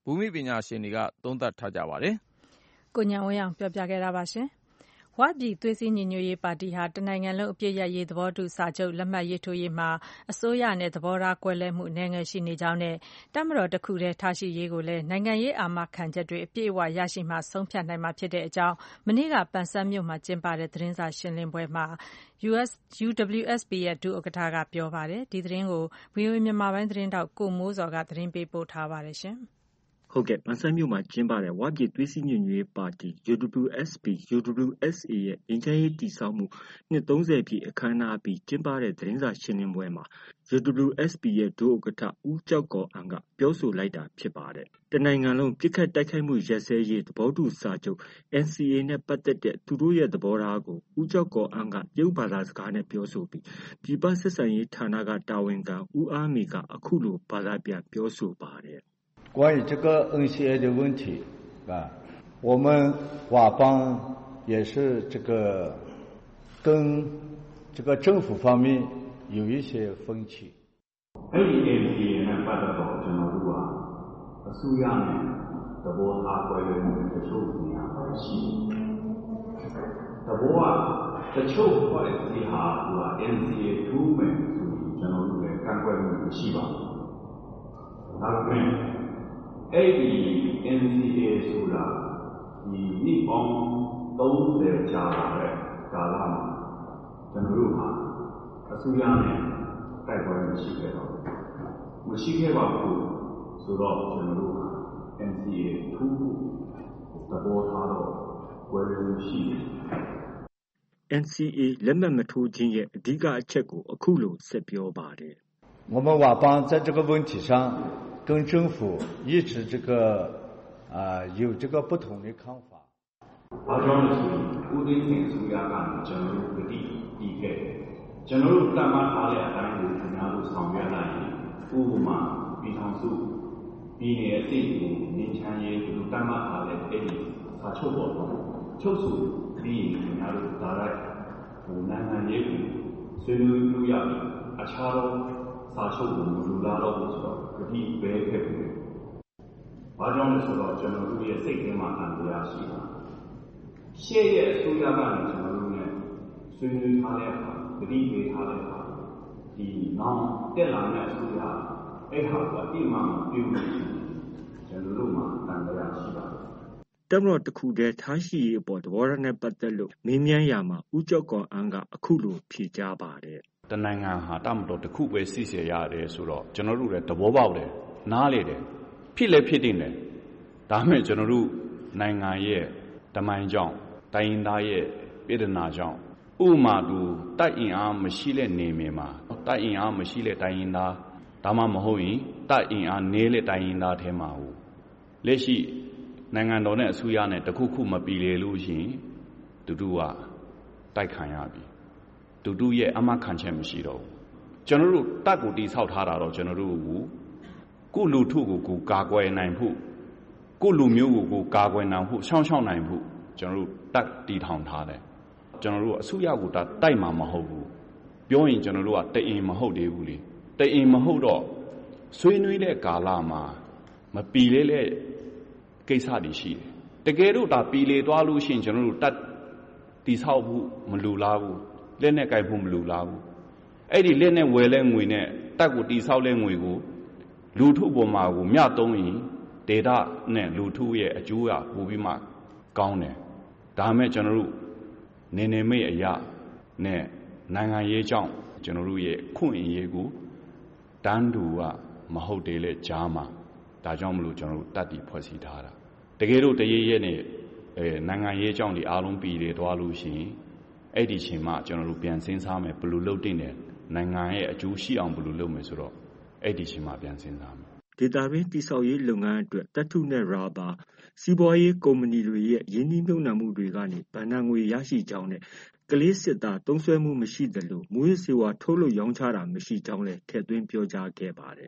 Speaker 8: ဘူမိပညာရှင်တွေကသုံးသပ်ထားကြပါတယ်
Speaker 2: ။ကိုဉာဏ်ဝင်းအောင်ပြောပြခဲ့တာပါရှင်။ဝပြည်သွေးစည်းညီညွတ်ရေးပါတီဟာတနိုင်ငံလုံးအပြည့်ရရေးသဘောတူစာချုပ်လက်မှတ်ရေးထိုးရေးမှာအစိုးရနဲ့သဘောထားကွဲလွဲမှုအနေငယ်ရှိနေကြောင်းနဲ့တပ်မတော်တစ်ခုတည်းထားရှိရေးကိုလည်းနိုင်ငံရေးအာမခံချက်တွေအပြည့်အဝရရှိမှဆုံးဖြတ်နိုင်မှာဖြစ်တဲ့အကြောင်းမနေ့ကပန်ဆန်းမြို့မှာကျင်းပတဲ့သတင်းစာရှင်းလင်းပွဲမှာ ယူဒဗလျူအက်စ်ပီ ရဲ့ဒုဥက္ကဋ္ဌကပြောပါတယ်။ဒီသတင်းကို ဗွီအိုအေမြန်မာပိုင်းသတင်းထောက်ကိုမိုးစောကသတင်းပေးပို့ထားပါတယ်ရှင်။
Speaker 10: ဟုတ်ကဲ့ပန်ဆန်းမြို့မှာကျင်းပတဲ့ဝပြည်သွေးစည်းညီညွတ်ရေးပါတီ ယူဒဗလျူအက်စ်ပီ ယူဒဗလျူအက်စ်အေ ရဲ့ငြိမ်းချမ်းရေးတည်ဆောက်မှုနှစ်သုံးဆယ်ပြည့်အခမ်းအနားပြီးကျင်းပတဲ့သတင်းစာရှင်းလင်းပွဲမှာ ယူဒဗလျူအက်စ်ပီ ရဲ့ဒုဥက္ကဋ္ဌဦးကျောက်ကော်အန်ကပြောဆိုလိုက်တာဖြစ်ပါတယ်။တနိုင်ငံလုံးပြစ်ခတ်တိုက်ခိုက်မှုရပ်စဲရေးသဘောတူစာချုပ် အန်စီအေ နဲ့ပတ်သက်တဲ့သူတို့ရဲ့သဘောထားကိုဦးကျောက်ကော်အန်ကတရုတ်ဘာသာစကားနဲ့ပြောဆိုပြီးပြည်ပဆက်ဆံရေးဌာနကတာဝန်ခံဦးအားမီကအခုလိုဘာသာပြန်ပြောဆိုပါတယ်။
Speaker 11: 关于这个 N C A 的问题啊，我们佤邦也是这个跟这个政府方面有一些分歧。
Speaker 12: အဲ့ဒီ N C A နဲ့ပတ်သက်တော့ကျွန်တော်တို့ကအစိုးရနဲ့သဘောထားကွဲလွဲမှုတချို့နေရာမှာရှိတယ်။သဘောကတချို့ဖွဲ့စီဟာသူက N C A ထိုးမယ်ဆိုပြီးကျွန်တော်တို့လည်းကန့်ကွက်မှုရှိပါဘူး။ဒါပေမဲ့အဲ့ဒီ N C A ဆိုတာဒီနှစ်ပေါင်းသုံးဆယ်ကြာလာတဲ့ကာလမှာကျွန်တော်တို့ဟာအစိုးရနဲ့တိုက်ပွဲမရှိခဲ့တော့မရှိခဲ့ပါဘူးဆိုတော့ကျွန်တော်တို့ N C A ထူးသဘောထားတော့ဝယ်လို့ရှိတယ်
Speaker 10: N C A လက်မှတ်မထိုးခြင်းရဲ့အဓိကအချက်ကိုအခုလိုဆက်ပြောပါတယ်
Speaker 11: 我们佤邦在这个问题上跟政府一直这个啊、呃、有这个不同的看法。
Speaker 12: ဘာကြောင့်လဲဆိုရင်ဦးသိန်းစိန်ဆိုရကကျွန်တော်တို့ပြည်ပြည်ခဲ့ကျွန်တော်တို့တမန်ထားတဲ့အတိုင်းကိုကျွန်တော်တို့ဆောင်ရွက်လိုက်ရင်ဥပမာပြည်ထောင်စုပြည်နယ်အသိကိုနင်းချမ်းရေးဒီတမန်ထားတဲ့အဲ့ဒီစာချုပ်ပေါ်တော့ချုပ်စုပြီးရင်ကျွန်တော်တို့ဒါလိုက်ဟိုနိုင်ငံရေးကိုဆွေးနွေးလို့ရပြီအခြားတော့စာချုပ်ကိုမလူလာတော့ဘူးဆိုတော့တတိပဲခဲ့ပြီ။ဘာကြောင့်လဲဆိုတော့ကျွန်တော်တို့ရဲ့စိတ်ထဲမှာအံတရားရှိတာ။ရှေ့ရဲ့အစိုးရကနေကျွန်တော်တို့နဲ့ဆွေးနွေးထားတဲ့အခါတတိပေးထားတဲ့အခါဒီနောက်တက်လာတဲ့အစိုးရအဲ့ဟာကအတိအမှန်ပြုလို့ကျွန်တော်တို့မှာအံတရားရှိပါတယ်
Speaker 10: ။တမတော်တစ်ခုတည်းထားရှိရေးအပေါ်သဘောထားနဲ့ပတ်သက်လို့မင်းမြန်းရမှာဦးကျော်ကော်အန်ကအခုလိုဖြေကြားပါတယ်
Speaker 13: ။တနိုင်ငံဟာတမတော်တစ်ခုပဲစီစီရတယ်ဆိုတော့ကျွန်တော်တို့လည်းသဘောပေါက်တယ်နားလေတယ်ဖြစ်လည်းဖြစ်တင်တယ်ဒါမှမဟုတ်ကျွန်တော်တို့နိုင်ငံရဲ့တမိုင်းကြောင့်တိုင်းရင်းသားရဲ့ပြည်ထနာကြောင့်ဥမာတူတိုက်အင်အားမရှိတဲ့နေမြေမှာတိုက်အင်အားမရှိတဲ့တိုင်းရင်းသားဒါမှမဟုတ်ရင်တိုက်အင်အားနည်းတဲ့တိုင်းရင်းသားထဲမှာဟိုလက်ရှိနိုင်ငံတော်နဲ့အစိုးရနဲ့တခုခုမပြီးလေလို့ရှိရင်တူတူကတိုက်ခံရပြီတူတူရဲ့အမခံချက်မရှိတော့ဘူးကျွန်တော်တို့တပ်ကိုတိဆောက်ထားတာတော့ကျွန်တော်တို့ကိုကိုလူထုကိုကိုကာကွယ်နိုင်ဖို့ကိုလူမျိုးကိုကိုကာကွယ်နိုင်ဖို့ရှောင်းရှောင်းနိုင်ဖို့ကျွန်တော်တို့တပ်တီထောင်ထားတယ်ကျွန်တော်တို့အစုရကိုတိုက်မှာမဟုတ်ဘူးပြောရင်ကျွန်တော်တို့ကတအင်မဟုတ်သေးဘူးလေတအင်မဟုတ်တော့ဆွေးနွေးတဲ့ကာလမှာမပီလေးတဲ့ကိစ္စတွေရှိတယ်တကယ်တော့ဒါပီလေသွားလို့ရှိရင်ကျွန်တော်တို့တပ်တီဆောက်ဖို့မလူလားဘူးလက်နဲ့ကြိုက်ဖို့မလူလားဘူးအဲ့ဒီလက်နဲ့ဝယ်လဲငွေနဲ့တပ်ကိုတီဆောက်လဲငွေကိုလူထုပေါ်မှာကိုမြတ်သုံးရင်ဒေတာနဲ့လူထုရဲ့အကျိုးရပိုပြီးမှကောင်းတယ်ဒါမဲ့ကျွန်တော်တို့နေနေမိတ်အရာနဲ့နိုင်ငံရေးကြောင့်ကျွန်တော်တို့ရဲ့ခွင့်အရေးကိုတန်းတူကမဟုတ်တယ်လေကြားမှာဒါကြောင့်မလို့ကျွန်တော်တို့တတ်တည်ဖွဲ့စည်းထားတာတကယ်လို့တရေရဲနဲ့အဲနိုင်ငံရေးကြောင့်ဒီအားလုံးပြည်တယ်သွားလို့ရှိရင်အဲ့ဒီချိန်မှာကျွန်တော်တို့ပြန်စဉ်းစားမယ်ဘယ်လိုလုပ်တင်တယ်နိုင်ငံရဲ့အကျိုးရှိအောင်ဘယ်လိုလုပ်မယ်ဆိုတော့အဲ့ဒီချိန်မှာပြန်စဉ်းစားမယ်
Speaker 10: ဒေတာရင်းတိဆောက်ရေးလုပ်ငန်းအတွက်တတ်ထုနဲ့ရာဘာစီးပွားရေးကုမ္ပဏီတွေရဲ့ရင်းနှီးမြှုပ်နှံမှုတွေကနေဗဏ္ဍာငွေရရှိကြောင်းနဲ့ကလေးစစ်သားသုံးစွဲမှုမရှိသလိုမူရစ်စေဝါထုတ်လုပ်ရောင်းချတာမရှိကြောင်းလည်းထည့်သွင်းပြောကြားခဲ့ပါတယ်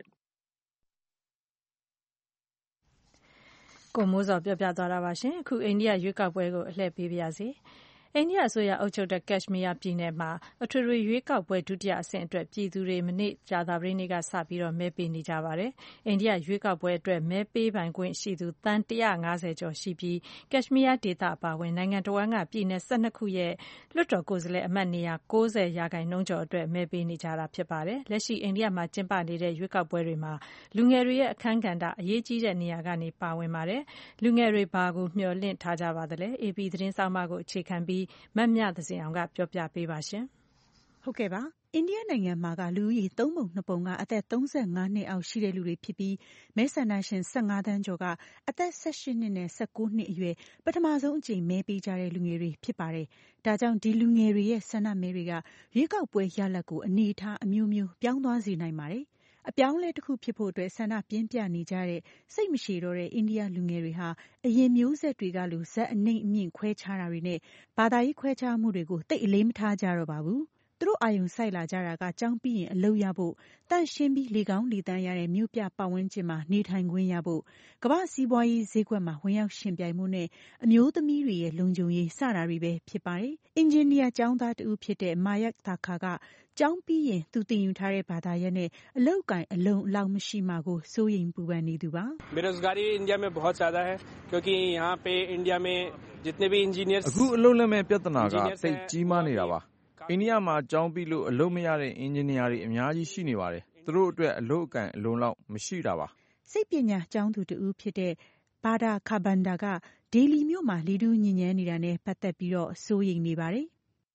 Speaker 2: ကိုမိုးစောပြောပြသွားတာပါရှင်အခုအိန္ဒိယရွေးကောက်ပွဲကိုအလှည့်ပေးပါရစေအိန္ဒိယအစိုးရအုပ်ချုပ်တဲ့ကက်ရှ်မီးယားပြည်နယ်မှာအထွေထွေရွေးကောက်ပွဲဒုတိယအဆင့်အတွက်ပြည်သူတွေမနေ့ကြာသပတေးနေ့ကစပြီးမဲပေးနေကြပါတယ်။အိန္ဒိယရွေးကောက်ပွဲအတွက်မဲပေးပိုင်ခွင့်ရှိသူသန်းတစ်ရာငါးဆယ်ကျော်ရှိပြီးကက်ရှ်မီးယားဒေသအပါအဝင်နိုင်ငံတစ်ဝန်းကပြည်နယ်၁၂ခုရဲ့လွှတ်တော်ကိုယ်စားလှယ်အမတ်နေရာ၉၀ရာခိုင်နှုန်းကျော်အတွက်မဲပေးနေကြတာဖြစ်ပါတယ်။လက်ရှိအိန္ဒိယမှာကျင်းပနေတဲ့ရွေးကောက်ပွဲတွေမှာလူငယ်တွေရဲ့အခန်းကဏ္ဍအရေးကြီးတဲ့နေရာကနေပါဝင်ပါတယ်။လူငယ်တွေဘာကိုမျှော်လင့်ထားကြပါသလဲ။ အေပီသတင်းဆောင်းပါးကိုအခြေခံပြီးမမြသဇင်အောင်ကပြောပြပေးပါရှင်
Speaker 5: ။ဟုတ်ကဲ့ပါ။အိန္ဒိယနိုင်ငံမှာကလူဦးရေသုံးပုံနှစ်ပုံကအသက်သုံးဆယ့်ငါးနှစ်အောက်ရှိတဲ့လူတွေဖြစ်ပြီးမဲဆန္ဒရှင်၁၅သန်းကျော်ကအသက်၁၈နှစ်နဲ့၁၉နှစ်အရွယ်ပထမဆုံးအကြိမ်မဲပေးကြတဲ့လူငယ်တွေဖြစ်ပါတယ်။ဒါကြောင့်ဒီလူငယ်တွေရဲ့ဆန္ဒမဲတွေကရွေးကောက်ပွဲရလဒ်ကိုအနေအထားအမျိုးမျိုးပြောင်းသွားစေနိုင်ပါတယ်။အပြောင်းအလဲတစ်ခုဖြစ်ဖို့အတွက်ဆန္ဒပြင်းပြနေကြတဲ့စိတ်မရှည်တော့တဲ့အိန္ဒိယလူငယ်တွေဟာအရင်မျိုးဆက်တွေကလူဇက်အနှိမ့်အမြင့်ခွဲခြားတာတွေနဲ့ဘာသာရေးခွဲခြားမှုတွေကိုတိတ်အလေးမထားကြတော့ပါဘူး။သူတို့အာယုံစိုက်လာကြတာကကျောင်းပြီးရင်အလုပ်ရဖို့တန့်ရှင်းပြီးလေကောင်းလေသန့်ရတဲ့မြို့ပြပတ်ဝန်းကျင်မှာနေထိုင်ခွင့်ရဖို့ကမ္ဘာစီးပွားရေးဈေးကွက်မှာဝင်ရောက်ရှင်ပြိုင်မှုနဲ့အမျိုးသမီးတွေရဲ့လုံခြုံရေးစတာတွေပဲဖြစ်ပါတယ်။အင်ဂျင်နီယာကျောင်းသားတူဖြစ်တဲ့မာယက်သာခါကကျောင်းပြီးရင်သူတင်ယူထားတဲ့ဘာသာရပ်နဲ့အလုပ်ကိုင်အလုံအလောက်မရှိမှကိုစိုးရိမ်ပူပန်နေသူပါ
Speaker 14: ။ बेरोजगारी इंडिया में बहुत ज्यादा है क्योंकि यहां पे इंडिया में जितने भी engineers
Speaker 8: အခုအလုပ်လက်မဲ့ပြဿနာကသိကြီးမားနေတာပါ။အိန္ဒိယမှာကျောင်းပြီးလို့အလုပ်မရတဲ့အင်ဂျင်နီယာတွေအများကြီးရှိနေပါတယ်။သူတို့အတွက်အလုပ်အကန့်အလုံလောက်မရှိတာပါ
Speaker 5: ။စိတ်ပညာကျောင်းသူတူဖြစ်တဲ့ဘာဒါခဘန်ဒါကဒေလီမြို့မှာလီဒူးညဉ့်ညမ်းနေတာနဲ့ပတ်သက်ပြီးတော့စိုးရိမ်နေပါတယ်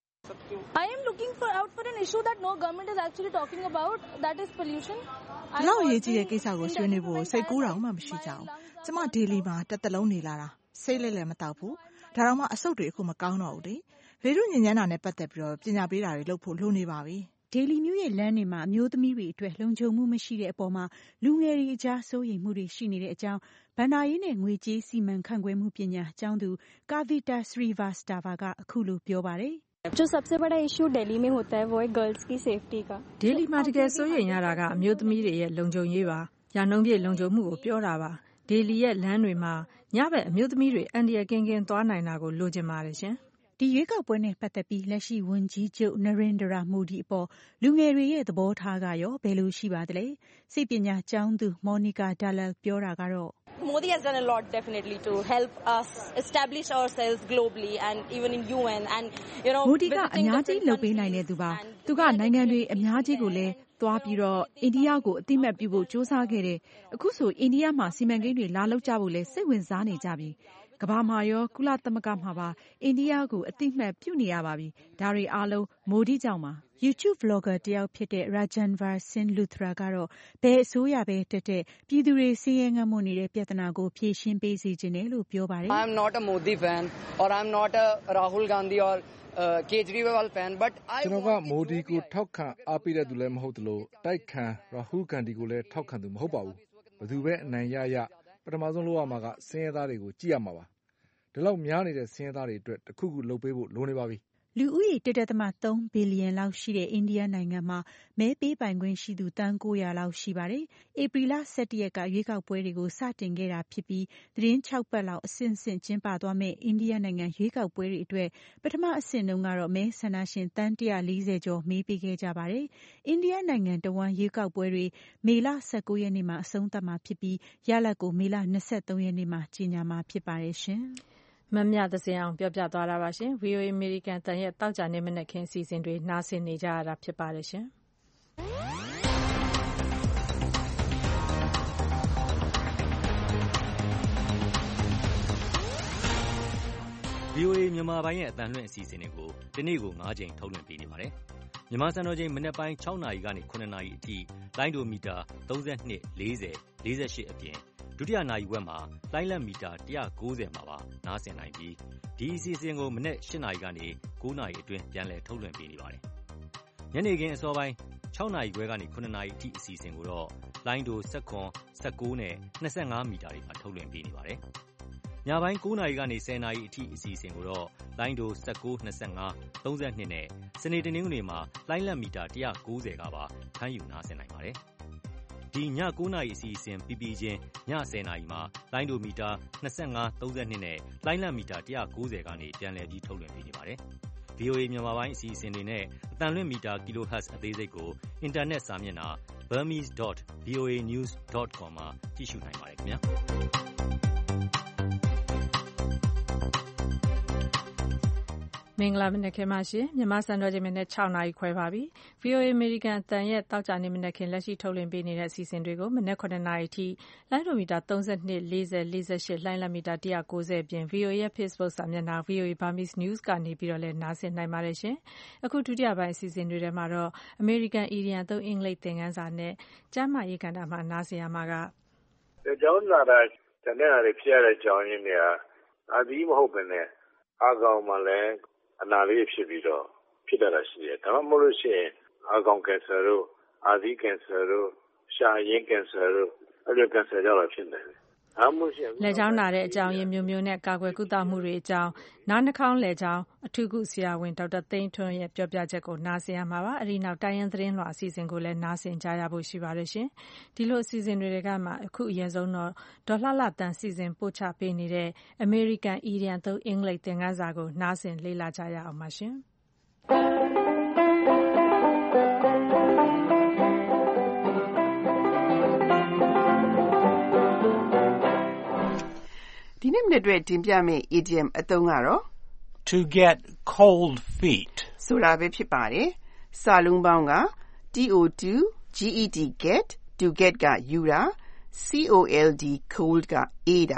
Speaker 15: I am looking for out for an issue that no government is actually talking about that is pollution
Speaker 6: ဒီလောက်အရေးကြီးတဲ့ကိစ္စကိုဆွေးနွေးဖို့စိတ်ကူးတောင်မှမရှိကြဘူး။ကျမဒေလီမှာတစ်သက်လုံးနေလာတာစိတ်လဲလဲမတောက်ဘူး။ဒါတော့မှအဆုတ်တွေအခုမကောင်းတော့ဘူးလေ။လေထုညဉ့်ညမ်းတာနဲ့ပတ်သက်ပြီးတော့ပညာပေးတာတွေလုပ်ဖို့လိုနေပါပြီ
Speaker 5: ။ဒေလီမြို့ရဲ့လမ်းတွေမှာအမျိုးသမီးတွေအတွက်လုံခြုံမှုမရှိတဲ့အပေါ်မှာလူငယ်တွေအကြားစိုးရိမ်မှုတွေရှိနေတဲ့အကြောင်းဗန္ဒာရေးနဲ့ငွေကြေးစီမံခန့်ခွဲမှုပညာကျောင်းသူကာဗီတာစရီဗာစတာဗာကအခုလိုပြောပါတယ်
Speaker 15: जो सबसे बड़ा इशू दिल्ली में होता है वो है गर्ल्स की सेफ्टी का
Speaker 2: ဒေလီမှာတကယ်စိုးရိမ်ရတာကအမျိုးသမီးတွေရဲ့လုံခြုံရေးပါရာနှုန်းပြည့်လုံခြုံမှုကိုပြောတာပါဒေလီရဲ့လမ်းတွေမှာညဘက်အမျိုးသမီးတွေအန္တရာယ်ကင်းကင်းသွားနိုင်တာကိုလိုချင်ပါတယ်ရှင်
Speaker 5: ဒီရွေးကောက်ပွဲနဲ့ပတ်သက်ပြီးလက်ရှိဝန်ကြီးချုပ်နရင်ဒရာမိုဒီအပေါ်လူငယ်တွေရဲ့သဘောထားကရောဘယ်လိုရှိပါသလဲစိတ်ပညာကျောင်းသူမော်နီကာဒါလာပြောတာကတော့
Speaker 15: Modi has done a lot definitely to help us establish ourselves globally and even in U N and you know
Speaker 5: Modi ကအများကြီးလုပ်ပေးနိုင်တဲ့သူပါသူကနိုင်ငံတွေအများကြီးကိုလည်းသွားပြီးတော့အိန္ဒိယကိုအတိမတ်ပြုဖို့စ조사ခဲ့တယ်အခုဆိုအိန္ဒိယမှာစီမံကိန်းတွေလာလုပ်ကြဖို့လဲစိတ်ဝင်စားနေကြပြီကမ္ဘာမှာရောကုလသမဂ္ဂမှာပါအိန္ဒိယကိုအတိမတ်ပြုနေရပါပြီဒါတွေအားလုံးမိုဒီကြောင့်ပါ YouTube vlogger တယောက်ဖြစ်တဲ့ Rajanvar Singh Luthra ကတော့ဘယ်အစိုးရပဲတက်တက်ပြည်သူတွေစည်းရဲငတ်မွနေတဲ့ပြဿနာကိုဖြေရှင်းပေးစေချင်တယ်လို့ပြောပါတယ်
Speaker 16: I am not a Modi fan or I am not a Rahul Gandhi or uh, Kejriwal fan but I
Speaker 3: ကျွန်တော်ကမိုဒီကိုထောက်ခံအားပေးတဲ့သူလည်းမဟုတ်သလိုတိုက်ခံ Rahul Gandhi ကိုလည်းထောက်ခံသူမဟုတ်ပါဘူးဘယ်သူပဲအနိုင်ရရပထမဆုံးလုပ်ရမှာကစင်းရဲသားတွေကိုကြည့်ရမှာပါဒီလောက်များနေတဲ့စင်းရဲသားတွေအတွက်တခုခုလုပ်ပေးဖို့လိုနေပါပြီ
Speaker 5: လူဦးရေ တစ်ဒသမသုံးဘီလီယံလောက်ရှိတဲ့အိန္ဒိယနိုင်ငံမှာမဲပေးပိုင်ခွင့်ရှိသူသန်းကိုးရာလောက်ရှိပါတယ်။ဧပြီလ၁၁ရက်ကရွေးကောက်ပွဲတွေကိုစတင်ခဲ့တာဖြစ်ပြီးသတင်း၆ပတ်လောက်အဆင့်ဆင့်ကျင်းပသွားမယ့်အိန္ဒိယနိုင်ငံရွေးကောက်ပွဲတွေအတွက်ပထမအဆင့်တုန်းကတော့မဲဆန္ဒရှင်သန်းတစ်ရာလေးဆယ်ကျော်မဲပေးခဲ့ကြပါတယ်။အိန္ဒိယနိုင်ငံတဝန်းရွေးကောက်ပွဲတွေမေလ၁၉ရက်နေ့မှာအဆုံးသတ်မှာဖြစ်ပြီးရလဒ်ကိုမေလ၂၃ရက်နေ့မှာကြေညာမှာဖြစ်ပါတယ်ရှင်။
Speaker 2: မမြသဇင်အောင်ပြောပြသွားတာပါရှင် ဗွီအိုအေ American တန်ရဲ့တောက်ကြနေမနက်ခင်းစီစဉ်တွေနားဆင်နေကြရတာဖြစ်ပါတယ်ရှင်
Speaker 17: ဗွီအိုအေ မြန်မာပိုင်းရဲ့အသံလွှင့်အစီအစဉ်တွေကိုဒီနေ့ကို၅ကြိမ်ထုတ်လွှင့်ပေးနေပါတယ်မြန်မာစံတော်ချိန်မနက်ပိုင်း၆နာရီကနေ၇နာရီအထိလိုင်းဒိုမီတာ၃၂ ၄၀ ၄၈အပြင်ဒုတိယနာရီဝက်မှာလိုင်းလက်မီတာ၁၉၀မှာပါနားဆင်နိုင်ပြီးဒီအစီအစဉ်ကိုမနက်၈နာရီကနေ၉နာရီအတွင်းပြန်လည်ထုတ်လွှင့်ပေးနေပါတယ်။ညနေခင်းအစောပိုင်း၆နာရီခွဲကနေ၇နာရီအထိအစီအစဉ်ကိုတော့လိုင်းဒို၁၇ ၁၉နဲ့၂၅မီတာတွေမှာထုတ်လွှင့်ပေးနေပါတယ်။ညပိုင်း၉နာရီကနေ၁၀နာရီအထိအစီအစဉ်ကိုတော့လိုင်းဒို၁၉ ၂၅ ၃၂နဲ့စနေတနင်္ဂနွေမှာလိုင်းလက်မီတာ၁၉၀ကပါဖမ်းယူနားဆင်နိုင်ပါတယ်။ဒီညကိုးနာရီအစီအစဉ်ပြီးပြီးချင်းညဆယ်နာရီမှာလိုင်းဒိုမီတာနှစ်၅ သုံး၂နဲ့လိုင်းလံမီတာone ninetyကနေပြန်လည်ပြီးထုတ်လွှင့်ပေးနေပါတယ်။ ဗီအိုအေ မြန်မာပိုင်းအစီအစဉ်တွေနဲ့အသံလွှင့်မီတာ kilohertz အသေးစိတ်ကိုအင်တာနက်စာမျက်နှာ burmese dot v o a news dot com မှာကြည့်ရှုနိုင်ပါတယ်ခင်ဗျာ။
Speaker 2: မင်္ဂလာမနက်ခင်းပါရှင်မြန်မာစံတော်ချိန်မနေ့sixနာရီခွဲပါပြီ ဗီအိုအေ American အသံရဲ့တောက်ကြနေမနက်ခင်းလက်ရှိထုတ်လွှင့်ပေးနေတဲ့အစီအစဉ်တွေကိုမနက်sevenနာရီအထိလိုင်းဒိုမီတာthirty-two, forty, forty-eightလိုင်းလမီတာone ninetyအပြင် ဗီအိုအေရဲ့ Facebook စာမျက်နှာ ဗီအိုအေ Burmese News ကနေပြီးတော့လည်းနားဆင်နိုင်ပါတယ်ရှင်အခုဒုတိယပိုင်းအစီအစဉ်တွေထဲမှာတော့ American အီဒီယံသုံးအင်္ဂလိပ်သင်ခန်းစာနဲ့ကျမ်းမာရေးကဏ္ဍမှာနားဆင်ရမှာက
Speaker 9: ကျောင်းလာတာတနေ့အရဖြစ်ရတဲ့ကျောင်းရင်းတွေကအဒီမဟုတ်ပဲနဲ့အကောင်မှလည်းအနာလေးဖြစ်ပြီးတော့ဖြစ်တတ်တာရှိတယ်ဒါမှမဟုတ်လို့ရှိရင်အကောင်ကင်ဆာတို့အာသီးကင်ဆာတို့ရှာရင်းကင်ဆာတို့အဲ့လိုကင်ဆာကြောင့်ဖြစ်နေတယ်
Speaker 2: လက်ချောင်းနာတဲ့အကြောင်းရင်းမျိုးမျိုးနဲ့ကာကွယ်ကုသမှုတွေအကြောင်းနားနှာခေါင်းလက်ချောင်းအထူးကုဆရာဝန်ဒေါက်တာသိန်းထွန်းရဲ့ပြောပြချက်ကိုနားဆင်ရမှာပါအဲဒီနောက်တိုင်းရင်းသတင်းလွှာအစီအစဉ်ကိုလည်းနားဆင်ကြရဖို့ရှိပါတယ်ရှင်ဒီလိုအစီအစဉ်တွေကမှအခုအရင်ဆုံးတော့ဒေါ်လှလှတန်းစီစဉ်ပို့ချပေးနေတဲ့ American အီဒီယံသုံးအင်္ဂလိပ်သင်ခန်းစာကိုနားဆင်လေ့လာကြရအောင်ပါရှင်
Speaker 18: ဒီနေ့မနေ့အတွက်တင်ပြမယ့် idiom အသုံးကတော့
Speaker 19: to get cold feet
Speaker 18: ဆိုတာပဲဖြစ်ပါတယ်။စာလုံးပေါင်းက to get get to get ကယူတာ cold cold ကအေးတာ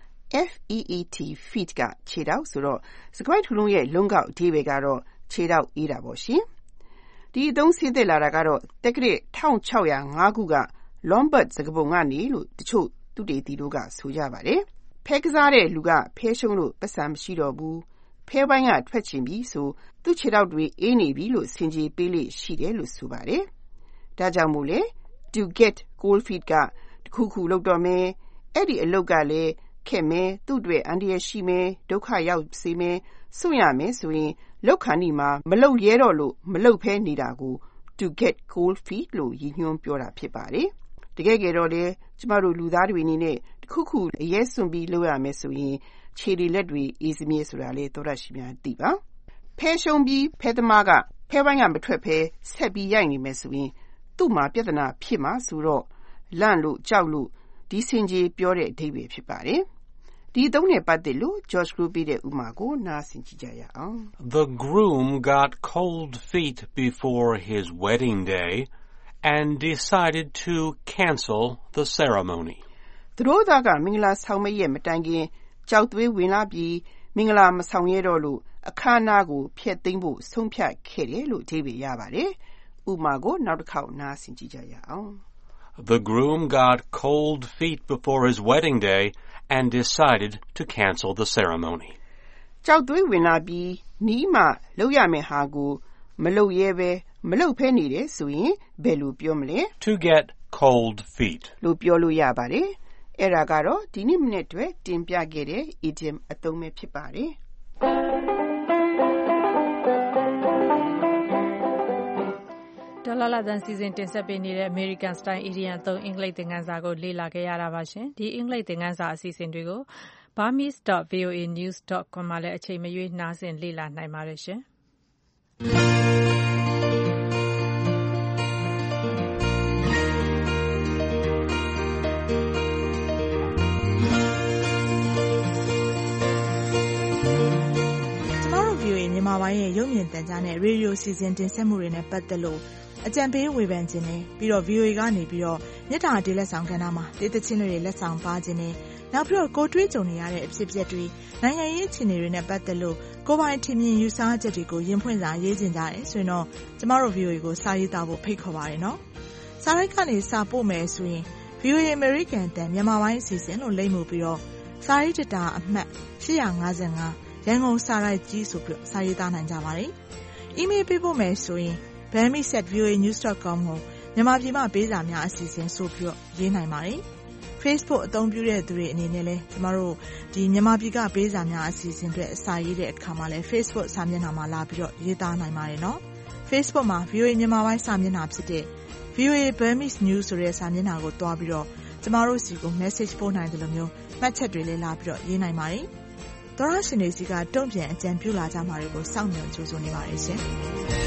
Speaker 18: feet feet ကခြေထောက်ဆိုတော့စကားထုလုံးရဲ့လုံးကောက်အဓိပ္ပာယ်ကတော့ခြေထောက်အေးတာပေါ့ရှင်။ဒီအသုံးဆင်းသက်လာတာကတော့တက္ကရာone thousand six hundred fiveခုက Lombard စကားပုံကနေလို့တချို့သူတေသီတို့ကဆိုကြပါတယ်။ဖဲကစားတဲ့လူကဖဲရှုံးလို့ပတ်စံမရှိတော့ဘူးဖဲပိုင်းကထွက်ချင်ပြီဆိုသူ့ခြေထောက်တွေအေးနေပြီလို့ဆင်ခြေပေးလေရှိတယ်လို့ဆိုပါတယ်ဒါကြောင့်မို့လေ to get cold feet ကတခုခုလုပ်တော့မယ်အဲ့ဒီအလုပ်ကလည်းခက်မယ်သူ့အတွက်အန္တရာယ်ရှိမယ်ဒုက္ခရောက်စေမယ်စွန့်ရမယ်ဆိုရင်လောက်ခဏီမှာမလုပ်ရဲတော့လို့မလုပ်ဖဲနေတာကို to get cold feet လို့ရည်ညွှန်းပြောတာဖြစ်ပါတယ်တကယ်ကြတော့လေကျမတို့လူသားတွေအနေနဲ့တခုခုအရေးစွန့်ပြီးလုပ်ရမယ်ဆိုရင်ခြေတွေလက်တွေအေးစမြဲဆိုတာလေသောရရှိများသိပါဖဲရှုံးပြီးဖဲသမားကဖဲပိုင်းကမထွက်ဖဲဆက်ပြီးရိုက်နေမယ်ဆိုရင်သူ့မှာပြဿနာဖြစ်မှာဆိုတော့လန့်လို့ကြောက်လို့ဒီစင်ကြီးပြောတဲ့အဓိပ္ပာယ်ဖြစ်ပါတယ်ဒီအသုံးနဲ့ပတ်သက်လို့ George Group ပြတဲ့ဥမာကိုနားဆင်ကြည့်ကြရအောင်
Speaker 19: The groom got cold feet before his wedding day and decided to cancel the ceremony.
Speaker 18: သူတို့သားကမင်္ဂလာဆောင်မရဲ့မတိုင်ခင်ကြောက်သွေးဝင်လာပြီးမင်္ဂလာမဆောင်ရတော့လို့အခမ်းအနားကိုဖျက်သိမ်းဖို့ဆုံးဖြတ်ခဲ့တယ်လို့အဓိပ္ပာယ်ရပါတယ်။ဥပမာကိုနောက်တစ်ခေါက်နားဆင်ကြည့်ကြရအောင်
Speaker 19: The groom got cold feet before his wedding day and decided to cancel the ceremony.
Speaker 18: ကြောက်သွေးဝင်လာပြီးနီးမှလုပ်ရမယ့်ဟာကိုမလုပ်ရဲပဲမလုပ်ဖဲနေတယ်ဆိုရင်ဘယ်လိုပြောမလဲ
Speaker 19: To get cold feet
Speaker 18: လို့ပြောလို့ရပါတယ်အဲ့ဒါကတော့ဒီနေ့မနေ့အတွက်တင်ပြခဲ့တဲ့ idiom အသုံးပဲဖြစ်ပါတယ်
Speaker 2: ဒေါ်လာလာတန်စီစဉ်တင်ဆက်ပေးနေတဲ့ American Style Idiom အသုံးအင်္ဂလိပ်သင်ခန်းစာကိုလေ့လာခဲ့ရတာပါရှင်ဒီအင်္ဂလိပ်သင်ခန်းစာအစီအစဉ်တွေကို burmese dot v o a news dot com မှာလည်းအချိန်မရွေးနှားဆင်လေ့လာနိုင်ပါတယ်ရှင်
Speaker 6: မြန်မာပိုင်းရဲ့ရုပ်မြင်သံကြားနဲ့ရေဒီယိုစီစဉ်တင်ဆက်မှုတွေနဲ့ပတ်သက်လို့အကြံပေးဝေဖန်ခြင်းနဲ့ပြီးတော့ ဗီအိုအေ ကနေပြီးတော့မြေတားဒေးလက်ဆောင်ကဏ္ဍမှာဒေသချင်းတွေလက်ဆောင်ပါခြင်းနဲ့နောက်ပြီးတော့ကိုတွေးကြုံနေရတဲ့အဖြစ်အပျက်တွေနိုင်ငံရေးအခြေအနေတွေနဲ့ပတ်သက်လို့ကိုပိုင်ထင်မြင်ယူဆချက်တွေကိုရင်ဖွင့်စာရေးခြင်းကြတယ်ဆိုရင်တော့ကျမတို့ ဗီအိုအေ ကိုစာရေးသားဖို့ဖိတ်ခေါ်ပါရနော်စာရိုက်ကနေစာပို့မယ်ဆိုရင် ဗီအိုအေ American တန်မြန်မာပိုင်းအစီအစဉ်လို့လိမ့်မှုပြီးတော့စာရေးတတာအမှတ်eight fifty-fiveရန်ကုန်စာရိုက်ကြီးဆိုပြီးစာရေးသားနိုင်ကြပါတယ်။ email ပေးဖို့မယ်ဆိုရင် burmese at v o a news dot com ကိုမြန်မာပြည်မှာပေးစာများအစီအစဉ်ဆိုပြီးရေးနိုင်ပါတယ်။ Facebook အသုံးပြုတဲ့သူတွေအနေနဲ့လည်းကျမတို့ဒီမြန်မာပြည်ကပေးစာများအစီအစဉ်တွေအစာရေးတဲ့အခါမှာလည်း Facebook စာမျက်နှာမှာလာပြီးတော့ရေးသားနိုင်ပါတယ်နော်။ Facebook မှာ ဗီအိုအေ မြန်မာပိုင်းစာမျက်နှာဖြစ်တဲ့ V O A Burmese News ဆိုတဲ့စာမျက်နှာကိုတွားပြီးတော့ကျမတို့စီကို message ပို့နိုင်တယ်လို့မျိုးမှတ်ချက်တွေလည်းလာပြီးတော့ရေးနိုင်ပါတယ်။သောရရှင်တွေစီကတုံ့ပြန်အကြံပြုလာကြမှာတွေကိုစောင့်မျှော်ကြိုးစားနေပါတယ်ရှင်။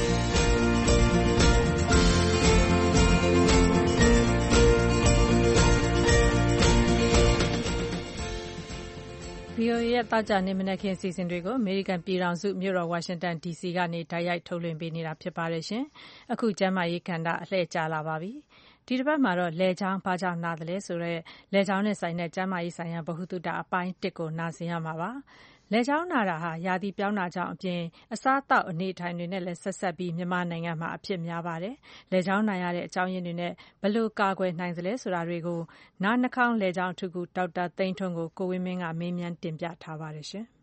Speaker 2: V O A ရဲ့တောက်ကြနေမနက်ခင်းအစီအစဉ်တွေကိုအမေရိကန်ပြည်ထောင်စုမြို့တော်ဝါရှင်တန် D C ကနေတိုက်ရိုက်ထုတ်လွှင့်ပေးနေတာဖြစ်ပါတယ်ရှင်။အခုကျမ်းမာရေးကဏ္ဍအလှည့်ကျလာပါပြီ။ဒီတစ်ပတ်မှာတော့လဲချောင်းဘာကြောင့်နာသလဲဆိုတော့လဲချောင်းနဲ့ဆိုင်တဲ့ကျမ်းမာရေးဆိုင်ရာဗဟုသုတအပိုင်းတစ်ကိုနာဆင်ရမှာပါ။လဲချောင်းနာတာဟာရာသီပြောင်းတာကြောင့်အပြင်အစားအသောက်အနေထိုင်တွေနဲ့လည်းဆက်ဆက်ပြီးမြန်မာနိုင်ငံမှာအဖြစ်များပါတယ်။လဲချောင်းနာရတဲ့အကြောင်းရင်းတွေနဲ့ဘယ်လိုကာကွယ်နိုင်သလဲဆိုတာတွေကိုနားနှာခေါင်းလဲချောင်းအထူးကုဒေါက်တာသိန်းထွန်းကိုကိုဝင်းမင်းကမေးမြန်းတင်ပြထားပါတယ်ရှင်။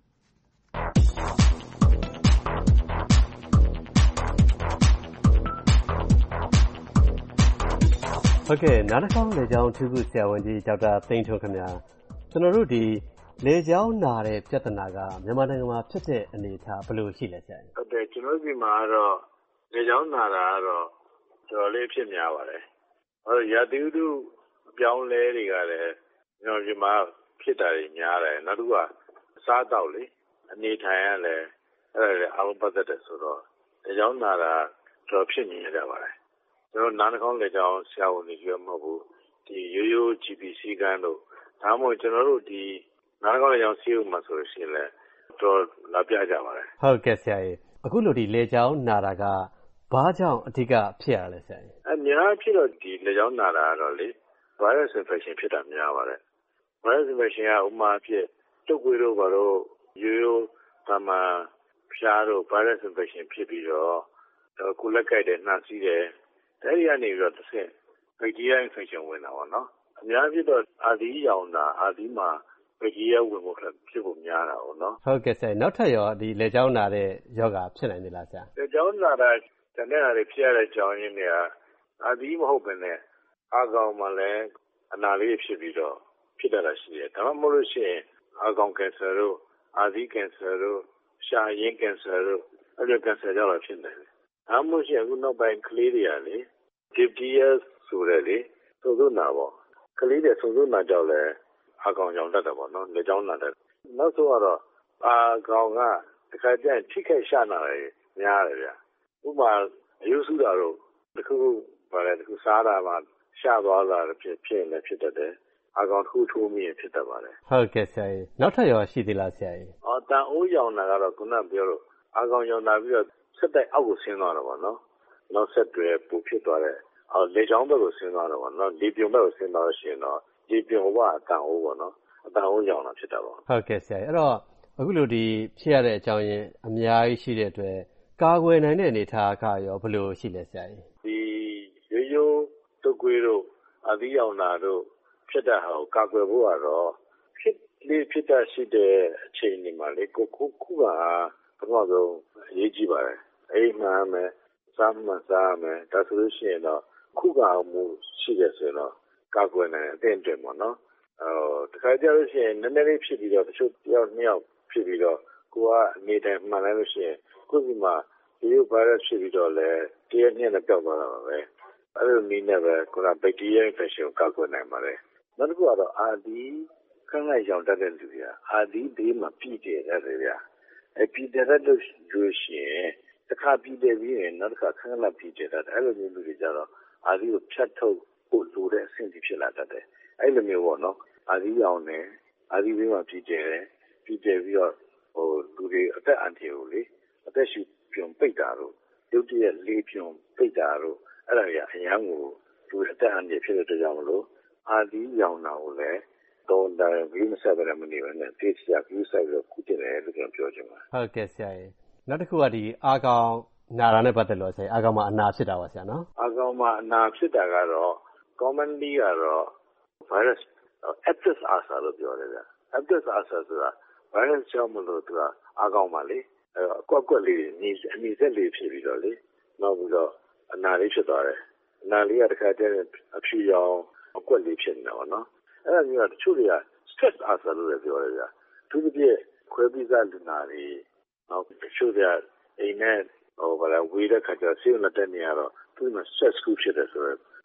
Speaker 20: ဟုတ်ကဲ့နားနှာခေါင်းလဲချောင်းအထူးကုဆရာဝန်ကြီးဒေါက်တာသိန်းထွန်းခင်ဗျာကျွန်တော်တို့ဒီလေကြောင်းနာတဲ့ပြဿနာကမြန်မာနိုင်ငံမှာဖြစ်တဲ့အနေအထားဘယ်လိုရှိလဲဆရာ။
Speaker 9: ဟုတ်တယ်ကျွန်တော်ဒီမှာတော့လေကြောင်းနာတာကတော့တော်တော်လေးဖြစ်များပါတယ်။ဟောရာသီဥတုအပြောင်းလဲတွေကလည်းကျွန်တော်ဒီမှာဖြစ်တာတွေများတယ်။နောက်တစ်ခုကအစားအသောက်လေအနေထိုင်ရလဲအဲ့ဒါလည်းအလုံးပတ်သက်တယ်ဆိုတော့လေကြောင်းနာတာတော်ဖြစ်နေကြပါတယ်။ကျွန်တော်နားနှာခေါင်းလေကြောင်းဆရာဝန်ကြီးပြောမဟုတ်ဘူး။ဒီရိုးရိုး G P စည်းကမ်းတို့ဒါမှမဟုတ်ကျွန်တော်တို့ဒီနားကောင်းလေကြောင်းစီးဥမှာဆိုလို့ရှိရင်လည်းတော့လာပြကြပါတယ်
Speaker 20: ဟုတ်ကဲ့ဆရာကြီးအခုလိုဒီလေကြောင်းနာတာကဘာကြောင့်အဓိကဖြစ်ရလဲဆရာကြီး
Speaker 9: အများဖြစ်တော့ဒီလေကြောင်းနာတာကတော့လေ virus infection ဖြစ်တာများပါတယ် virus infection ကဥမာဖြစ်တုပ်ကွေးတို့ဘာလို့ရိုးရိုးဒါမှဖျားတို့ virus infection ဖြစ်ပြီးတော့ကိုယ်လက်ကိုက်တဲ့နှာစီးတယ်အဲဒီကနေပြီးတော့တစ်ဆင့် bacteria infection ဝင်တာပေါ့နော်အများဖြစ်တော့အာသီးရောင်တာအာသီးမှာဘယ်ကြီးရဝင်ဖို့ဖြစ်ဖို့များတာပေါ့နော်
Speaker 20: ဟုတ်ကဲ့ဆရာနောက်ထပ်ရောဒီလေကြောင်းနာတဲ့ယောဂဖြစ်နိုင်သလားဆရာ
Speaker 9: လေကြောင်းနာတာတနေ့အရာဖြစ်ရတဲ့ကြောင်းရင်းတွေကအာသီးမဟုတ်ဘဲနဲ့အာကောင်မှလည်းအနာလေးဖြစ်ပြီးတော့ဖြစ်တတ်တာရှိတယ်ဒါမှမဟုတ်လို့ရှိရင်အာကောင်ကင်ဆာတို့အာသီးကင်ဆာတို့ရှာရင်းကင်ဆာတို့အဲ့လိုကင်ဆာကြောင့်ဖြစ်နေတယ်ဒါမှမဟုတ်ရှင်အခုနောက်ပိုင်းကလေးတွေကလေ diphtheria ဆိုတဲ့လေသုံးသုံးနာပေါ့ကလေးတွေသုံးသုံးနာကြောင့်လည်းအာကောင်ကြောင့်တတ်တယ်ပေါ့နော်လေကြောင်းနာတယ်နောက်ဆုံးကတော့အာကောင်ကတခါကျရင်ထိခိုက်ရှာနာတယ်များတယ်ဗျဥပမာအယုစုတာတို့တခုခုပါလေတခုစားတာမှရှာသွားလာဖြစ်ဖြစ်နေဖြစ်တတ်တယ်အာကောင်တစ်ခုထိုးမိရင်ဖြစ်တတ်ပါတယ်
Speaker 20: ဟုတ်ကဲ့ဆရာကြီးနောက်ထပ်ရောရှိသေးလားဆရာကြီး
Speaker 9: အော်တန်အိုးရောင်နာကတော့ခုနပြောလို့အာကောင်ရောင်နာပြီးတော့ဆက်တိုက်အောက်ကိုဆင်းသွားတယ်ပေါ့နော်နောက်ဆက်တွဲပူဖြစ်သွားတယ်အော်လေချောင်းဘက်ကိုဆင်းသွားတယ်ပေါ့နော်လေပြုံဘက်ကိုဆင်းသွားလို့ရှိရင်တော့ဒီပြုံဘကအတန်အိုးပေါ့နော်အတန်အိုးရောင်တာဖြစ်တာပေါ့
Speaker 20: ဟုတ်ကဲ့ဆရာကြီးအဲ့တော့အခုလိုဒီဖြစ်ရတဲ့အကြောင်းရင်းအများကြီးရှိတဲ့အတွက်ကာကွယ်နိုင်တဲ့အနေအထားကရောဘယ်လိုရှိလဲဆရာကြီး
Speaker 9: ဒီရိုးရိုးတုပ်ကွေးတို့အာသီးရောင်နာတို့ဖြစ်တဲ့ဟာကိုကာကွယ်ဖို့ကတော့ဖြစ်လေဖြစ်တတ်ရှိတဲ့အချိန်ဒီမှာလေကိုခုခုကပထမဆုံးအရေးကြီးပါတယ်အိမ်မှာမယ်စားမှစားမယ်ဒါဆိုလို့ရှိရင်တော့ခုကမှုရှိတယ်ဆိုတော့ကာကွယ်နိုင်အသင့်တယ်ပေါ့နော်အော်တခါကြလို့ရှိရင်နည်းနည်းလေးဖြစ်ပြီးတော့တချို့တယောက်နှစ်ယောက်ဖြစ်ပြီးတော့ကိုကအနေတိုင်းမှန်လိုက်လို့ရှိရင်ကိုယ်ဒီမှာဒီလို virus ဖြစ်ပြီးတော့လည်းတရက်နှစ်နဲ့ပြောက်သွားတာပါပဲအဲ့လိုနည်းနဲ့ပဲကိုက bacteria infection ကိုကာကွယ်နိုင်ပါတယ်နောက်တစ်ခုကတော့အာဒီခန့်လိုက်ရောင်တတ်တဲ့လူတွေကအာဒီဘေးမှာပြည်တယ်တဲ့ဗျာအဲ့ပြည်တယ်တဲ့လူရှိရင်တစ်ခါပြည်တယ်ပြီးရင်နောက်တစ်ခါခန့်လိုက်ပြည်တယ်တဲ့အဲ့လိုမျိုးလူတွေကြတော့အာဒီကိုဖြတ်ထုတ်ဖို့လိုတဲ့အဆင့်ကြီးဖြစ်လာတတ်တယ်အဲ့လိုမျိုးပေါ့နော်အာဒီရောင်နဲ့အာဒီဘေးမှာပြည်တယ်ပြည်တယ်ပြီးတော့ဟိုလူတွေအသက်အန္တရာယ်ကိုလေအသက်ရှူပြုံပိတ်တာတို့ရုပ်တရက်လေးပြုံပိတ်တာတို့အဲ့ဒါကြီးအရန်ကိုလူအသက်အန္တရာယ်ဖြစ်တဲ့ကြောင့်မလို့အာဒီရောင်နာကိုလည်းတော့ဒါဘီမဆက်ဗရမနေနဲ့တေချာကူးဆိုင်ပြီးကုတင်တယ်လို့ကျွန်တော်ပြောချင်ပါ
Speaker 20: ဟုတ်ကဲ့ဆရာကြီးနောက်တစ်ခုကဒီအာကောင်နာတာနဲ့ပတ်သက်လို့ဆရာအာကောင်မှာအနာဖြစ်တာပါဆရာနော်
Speaker 9: အာကောင်မှာအနာဖြစ်တာကတော့ commonly ကတော့ virus Apis ulcer လို့ပြောတယ်ဗျ Apis ulcer ဆိုတာ virus ကြောင့်မလို့သူကအာကောင်မှာလေအကွက်ကွက်လေးညီအနီဆက်လေးဖြစ်ပြီးတော့လေနောက်ပြီးတော့အနာလေးဖြစ်သွားတယ်အနာလေးကတခါတည်းအဖြူရောင်အကွက်လေးဖြစ်နေတာပေါ့နော်အဲ့ဒါမျိုးကတချို့တွေက stress ulcer လို့လည်းပြောတယ်ဗျသူတို့ပြည့်ခွဲပြီးသားလူနာတွေနောက်တချို့တွေကအိမ်နဲ့ဟိုဘာလဲဝေးတဲ့ခါကျဆေးရုံတက်နေရတော့သူ့မှာ stress ကူးဖြစ်တယ်ဆိုတော့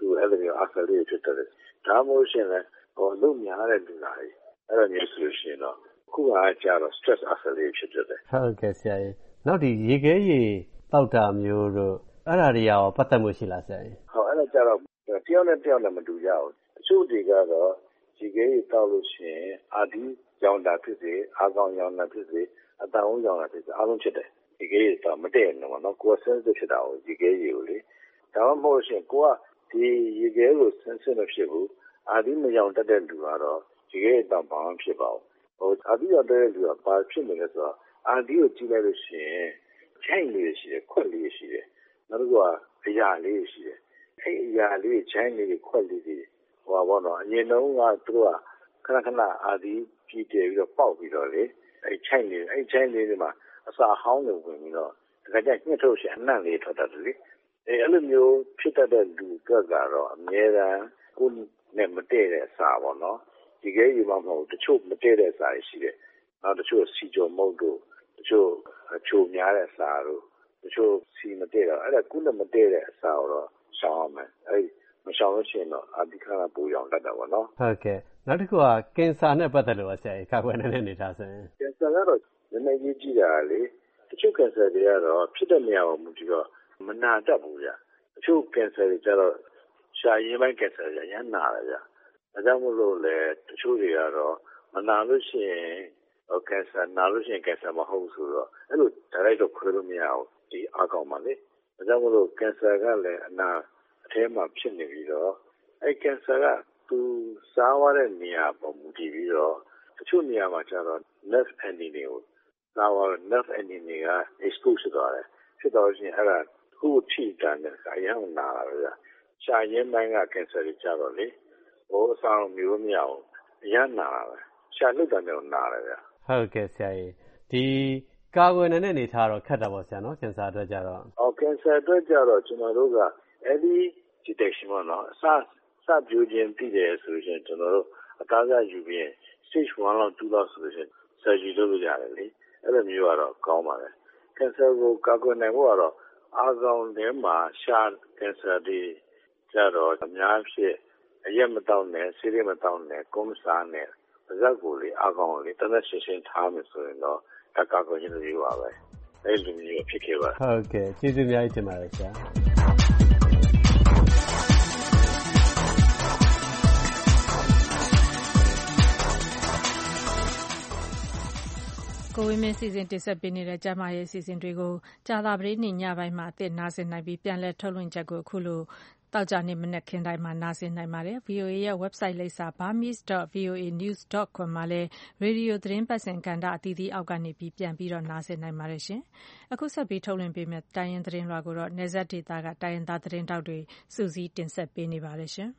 Speaker 21: သူအဲ့လိုမျိုး alpha လေးဖြစ်တယ်ဒါမှမဟုတ်ရှင်လည်းဟိုလုံများတဲ့လူသားတွေအဲ့လိုမျိုးဆိုရှင်တော့ခုကကြတော့ stress alpha လေးဖြစ်တယ်
Speaker 20: ဟုတ်ကဲ့ဆရာကြီးနောက်ဒီရေခဲရေတောက်တာမျိုးတို့အဲ့ဒါတွေရောပတ်သက်မှုရှိလားဆရာကြီး
Speaker 21: ဟုတ်အဲ့ဒါကြတော့တယောက်နဲ့တယောက်နဲ့မတူကြဘူးတချို့တွေကတော့ရေခဲရေတောက်လို့ရှင်အာဒီရောင်တာဖြစ်စေအာကောင်ရောင်တာဖြစ်စေအတန်ဦးရောင်တာဖြစ်စေအားလုံးဖြစ်တယ်ရေခဲရေတောက်မတည့်ဘူးနော်ကိုယ်ဆင်းစစ်ဖြစ်တာကိုရေခဲရေကိုလေဒါမှမဟုတ်ရှင်ကိုကဒီရေခဲကိုဆင်းစစ်မဖြစ်ဘူးအာဒီမရောင်တက်တဲ့လူကတော့ရေခဲရေတောက်ဘာမှဖြစ်ပါဘူးဟိုအာဒီရောင်တက်တဲ့လူကဘာဖြစ်နေလဲဆိုတော့အာဒီကိုကြည့်လိုက်လို့ရှင်ချိုင်လေးရှိတယ်ခွက်လေးရှိတယ်နောက်တစ်ခုကအရာလေးရှိတယ်အဲ့အရာလေးချိုင်လေးခွက်လေးတွေဟိုဘောနော်အရင်တုန်းကသူတို့ကခဏခဏအာဒီပြည်တယ်ပြီးတော့ပေါက်ပြီးတော့လေအဲ့ချိုင်လေးအဲ့ချိုင်လေးတွေမှာအစာဟောင်းတွေဝင်ပြီးတော့ဒါကြညှစ်ထုတ်ရှင်အနံ့လေးထွက်တတ်တယ်လေအဲ့အဲ့လိုမျိုးဖြစ်တတ်တဲ့လူကတော့အများအားကိုယ်နဲ့မတည့်တဲ့အစာပေါ့နော်ဒီကဲယူမှမဟုတ်တချို့မတည့်တဲ့အစာရှိတယ်နောက်တချို့စီကြုံမုတ်တို့တချို့ချိုများတဲ့အစာတို့တချို့စီမတည့်တော့အဲ့ဒါကုနဲ့မတည့်တဲ့အစာတော့ရှောင်ရမယ်အဲ့မရှောင်လို့ရှိရင်တော့အဒီခါကပူရောင်တတ်တာပေါ့နော်
Speaker 20: ဟုတ်ကဲ့နောက်တစ်ခုကကင်ဆာနဲ့ပတ်သက်လို့ဆရာကြီးကာကွယ်နိုင်တဲ့အနေထားဆိုရင်
Speaker 21: ကင်ဆာကတော့နည်းနည်းကြီးကြည့်တာလေတချို့ကင်ဆာတွေကတော့ဖြစ်တဲ့နေရာကိုမူတည်တော့မနာတတ်ဘူးဗျတချို့ကင်ဆာတွေကျတော့ရှာရင်းပိုင်းကင်ဆာတွေရမ်းနာတယ်ဗျဒါကြောင့်မို့လို့လေတချို့တွေကတော့မနာလို့ရှိရင်ဟိုကင်ဆာနာလို့ရှိရင်ကင်ဆာမဟုတ်ဆိုတော့အဲ့လို direct တော့ခွဲလို့မရဘူးဒီအကောင်ပါလေဒါကြောင့်မို့လို့ကင်ဆာကလည်းအနာအထဲမှာဖြစ်နေပြီးတော့အဲ့ကင်ဆာကသူစားရတဲ့နေရာပေါ်မူတည်ပြီးတော့တချို့နေရာမှာကျတော့ nerve ending တွေကိုစားရတဲ့ nerve ending တွေက expose ဖြစ်သွားတယ်ဖြစ်တော့ရှင်အဲ့ဒါခုထိတန်တဲ့အရင်ကနာတာဗျာရှာရင်းပိုင်းကကင်ဆာတွေကျတော့လေဟိုအဆောင်မျိုးမရအောင်အရင်နာတာပဲရှာလုတ်တယ်တော့နာတယ်ဗျာ
Speaker 20: ဟုတ်ကဲ့ဆရာကြီးဒီကာကွယ်နိုင်တဲ့အနေထားတော့ခက်တာပေါ့ဆရာနော်ကင်ဆာအတွက်ကြတော့
Speaker 21: အော်ကင်ဆာအတွက်ကြတော့ကျွန်တော်တို့က early detection ပေါ့နော်အစစပြိုခြင်းသိတယ်ဆိုရင်ကျွန်တော်တို့အသားကယူပြီး stage one လောက်twoလောက်ဆိုရင် surgery လုပ်လို့ရတယ်လေအဲ့လိုမျိုးကတော့ကောင်းပါတယ်ကင်ဆာကိုကာကွယ်နိုင်ဖို့ကတော့အာကောင်ထဲမှာရှာကင်ဆာတွေကြတော့အများဖြစ်အရက်မတောင်းနဲ့ဆေးရမတောင်းနဲ့ကုန်းစားနဲ့ပါဇက်ကိုလေအာကောင်လေးတသက်ရှင်းရှင်းထားမယ်ဆိုရင်တော့အကာကွယ်ခြင်းတွေပါပဲအဲ့လိုမျိုးဖြစ်ခဲ့ပါ
Speaker 20: ဟုတ်ကဲ့ကျေးဇူးများကြီးတင်ပါတယ်ဆရာ
Speaker 2: ကိုဝင်းမင်းစီစဉ်တင်ဆက်ပေးနေတဲ့ကျမရဲ့စီစဉ်တွေကိုကြာသပတေးနေ့ညပိုင်းမှာအသစ်နားဆင်နိုင်ပြီးပြန်လည်ထုတ်လွှင့်ချက်ကိုအခုလိုတောက်ကြနေမနက်ခင်းတိုင်းမှာနားဆင်နိုင်ပါတယ် ဗီအိုအေ ရဲ့ website လိပ်စာ burmese dot voa news dot com မှာလည်းရေဒီယိုသတင်းပတ်စဉ်ကဏ္ဍအသီးသီးအောက်ကနေပြီးပြန်ပြီးတော့နားဆင်နိုင်ပါတယ်ရှင်အခုဆက်ပြီးထုတ်လွှင့်ပေးမယ့်တိုင်းရင်းသတင်းလွှာကိုတော့နယ်စပ်ဒေသကတိုင်းရင်းသားသတင်းတောက်တွေစုစည်းတင်ဆက်ပေးနေပါတယ်ရှင်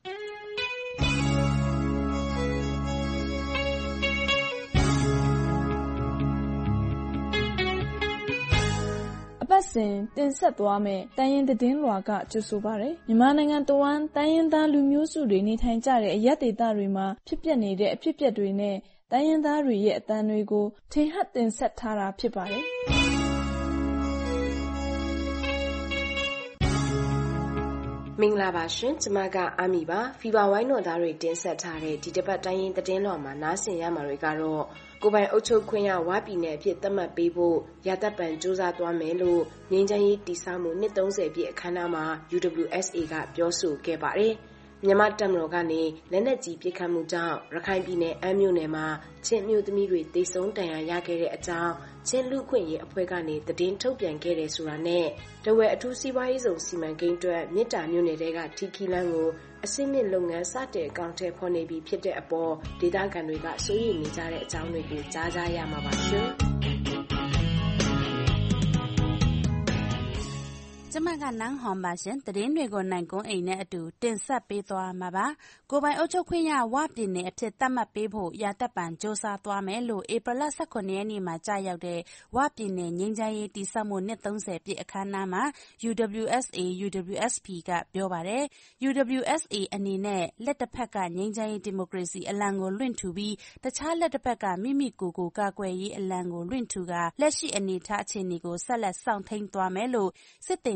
Speaker 22: အပတ်စဉ်တင်ဆက်သွားမယ့်တိုင်းရင်းသတင်းလွှာကကြိုဆိုပါရယ်မြန်မာနိုင်ငံတဝန်းတိုင်းရင်းသားလူမျိုးစုတွေနေထိုင်ကြတဲ့အရပ်ဒေသတွေမှာဖြစ်ပျက်နေတဲ့အဖြစ်အပျက်တွေနဲ့တိုင်းရင်းသားတွေရဲ့အသံတွေကိုထင်ဟပ်တင်ဆက်ထားတာဖြစ်ပါတယ်
Speaker 23: မင်္ဂလာပါရှင်ကျမကအာမီပါဖီဘာဝိုင်းတော်သားတွေတင်ဆက်ထားတဲ့ဒီတစ်ပတ်တိုင်းရင်းသတင်းလွှာမှာနားဆင်ရမှာတွေကတော့ကိုယ်ပိုင်အုပ်ချုပ်ခွင့်ရဝါပြည်နယ်အဖြစ်သတ်မှတ်ပေးဖို့ရသက်ပံစူးစမ်းသွားမယ်လို့ငြိမ်းချမ်းရေးတည်ဆောက်မှုနှစ်သုံးဆယ်ပြည့်အခမ်းအနားမှာ ယူ ဒဘလျူ အက်စ် အေ ကပြောဆိုခဲ့ပါတယ်။မြန်မာတပ်မတော်ကနေလက်နက်ကြီးပစ်ခတ်မှုကြောင့်ရခိုင်ပြည်နယ်အမ်းမြို့နယ်မှာချင်းမျိုးသမီးတွေတေဆုံးဒဏ်ရာရခဲ့တဲ့အကြောင်းချင်းလူခွင့်ရေးအဖွဲ့ကနေသတင်းထုတ်ပြန်ခဲ့တယ်ဆိုတာနဲ့တဝဲအထူးစီးပွားရေးဆောင်စီမံကိန်းအတွက်မြစ်တာမြို့နယ်တွေကထီခီလန်းကိုအစင်းမြင့်လုပ်ငန်းစတဲ့အကောင့်ထဲဖော်နေပြီးဖြစ်တဲ့အပေါ်ဒေသခံတွေကစိုးရိမ်နေကြတဲ့အကြောင်းတွေကိုကြားကြရမှာပါရှင်။
Speaker 24: ကျမကနန်းဟွန်ပါရှင်သတင်းတွေကိုနိုင်ကုန်းအိမ်နဲ့အတူတင်ဆက်ပေးသွားမှာပါကိုပိုင်အုပ်ချုပ်ခွင့်ရဝပြည်နယ်အဖြစ်သတ်မှတ်ပေးဖို့ရတပ်ပံစ조사သွားမယ်လို့ဧပြီလ၁၇ရက်နေ့မှာကြာရောက်တဲ့ဝပြည်နယ်ငြိမ်းချမ်းရေးတည်ဆောက်မှုနှစ်သုံးဆယ်ပြည့်အခမ်းအနားမှာ ယူ ဒဘလျူ အက်စ် အေ ယူ ဒဘလျူ အက်စ် ပီ ကပြောပါတယ် ယူ ဒဘလျူ အက်စ် အေ အနေနဲ့လက်တစ်ဖက်ကငြိမ်းချမ်းရေးဒီမိုကရေစီအလံကိုလွင့်ထူပြီးတခြားလက်တစ်ဖက်ကမိမိကိုယ်ကိုကာကွယ်ရေးအလံကိုလွင့်ထူကလက်ရှိအနေထားအခြေအနေကိုဆက်လက်စောင့်ထိန်သွားမယ်လို့စစ်တေ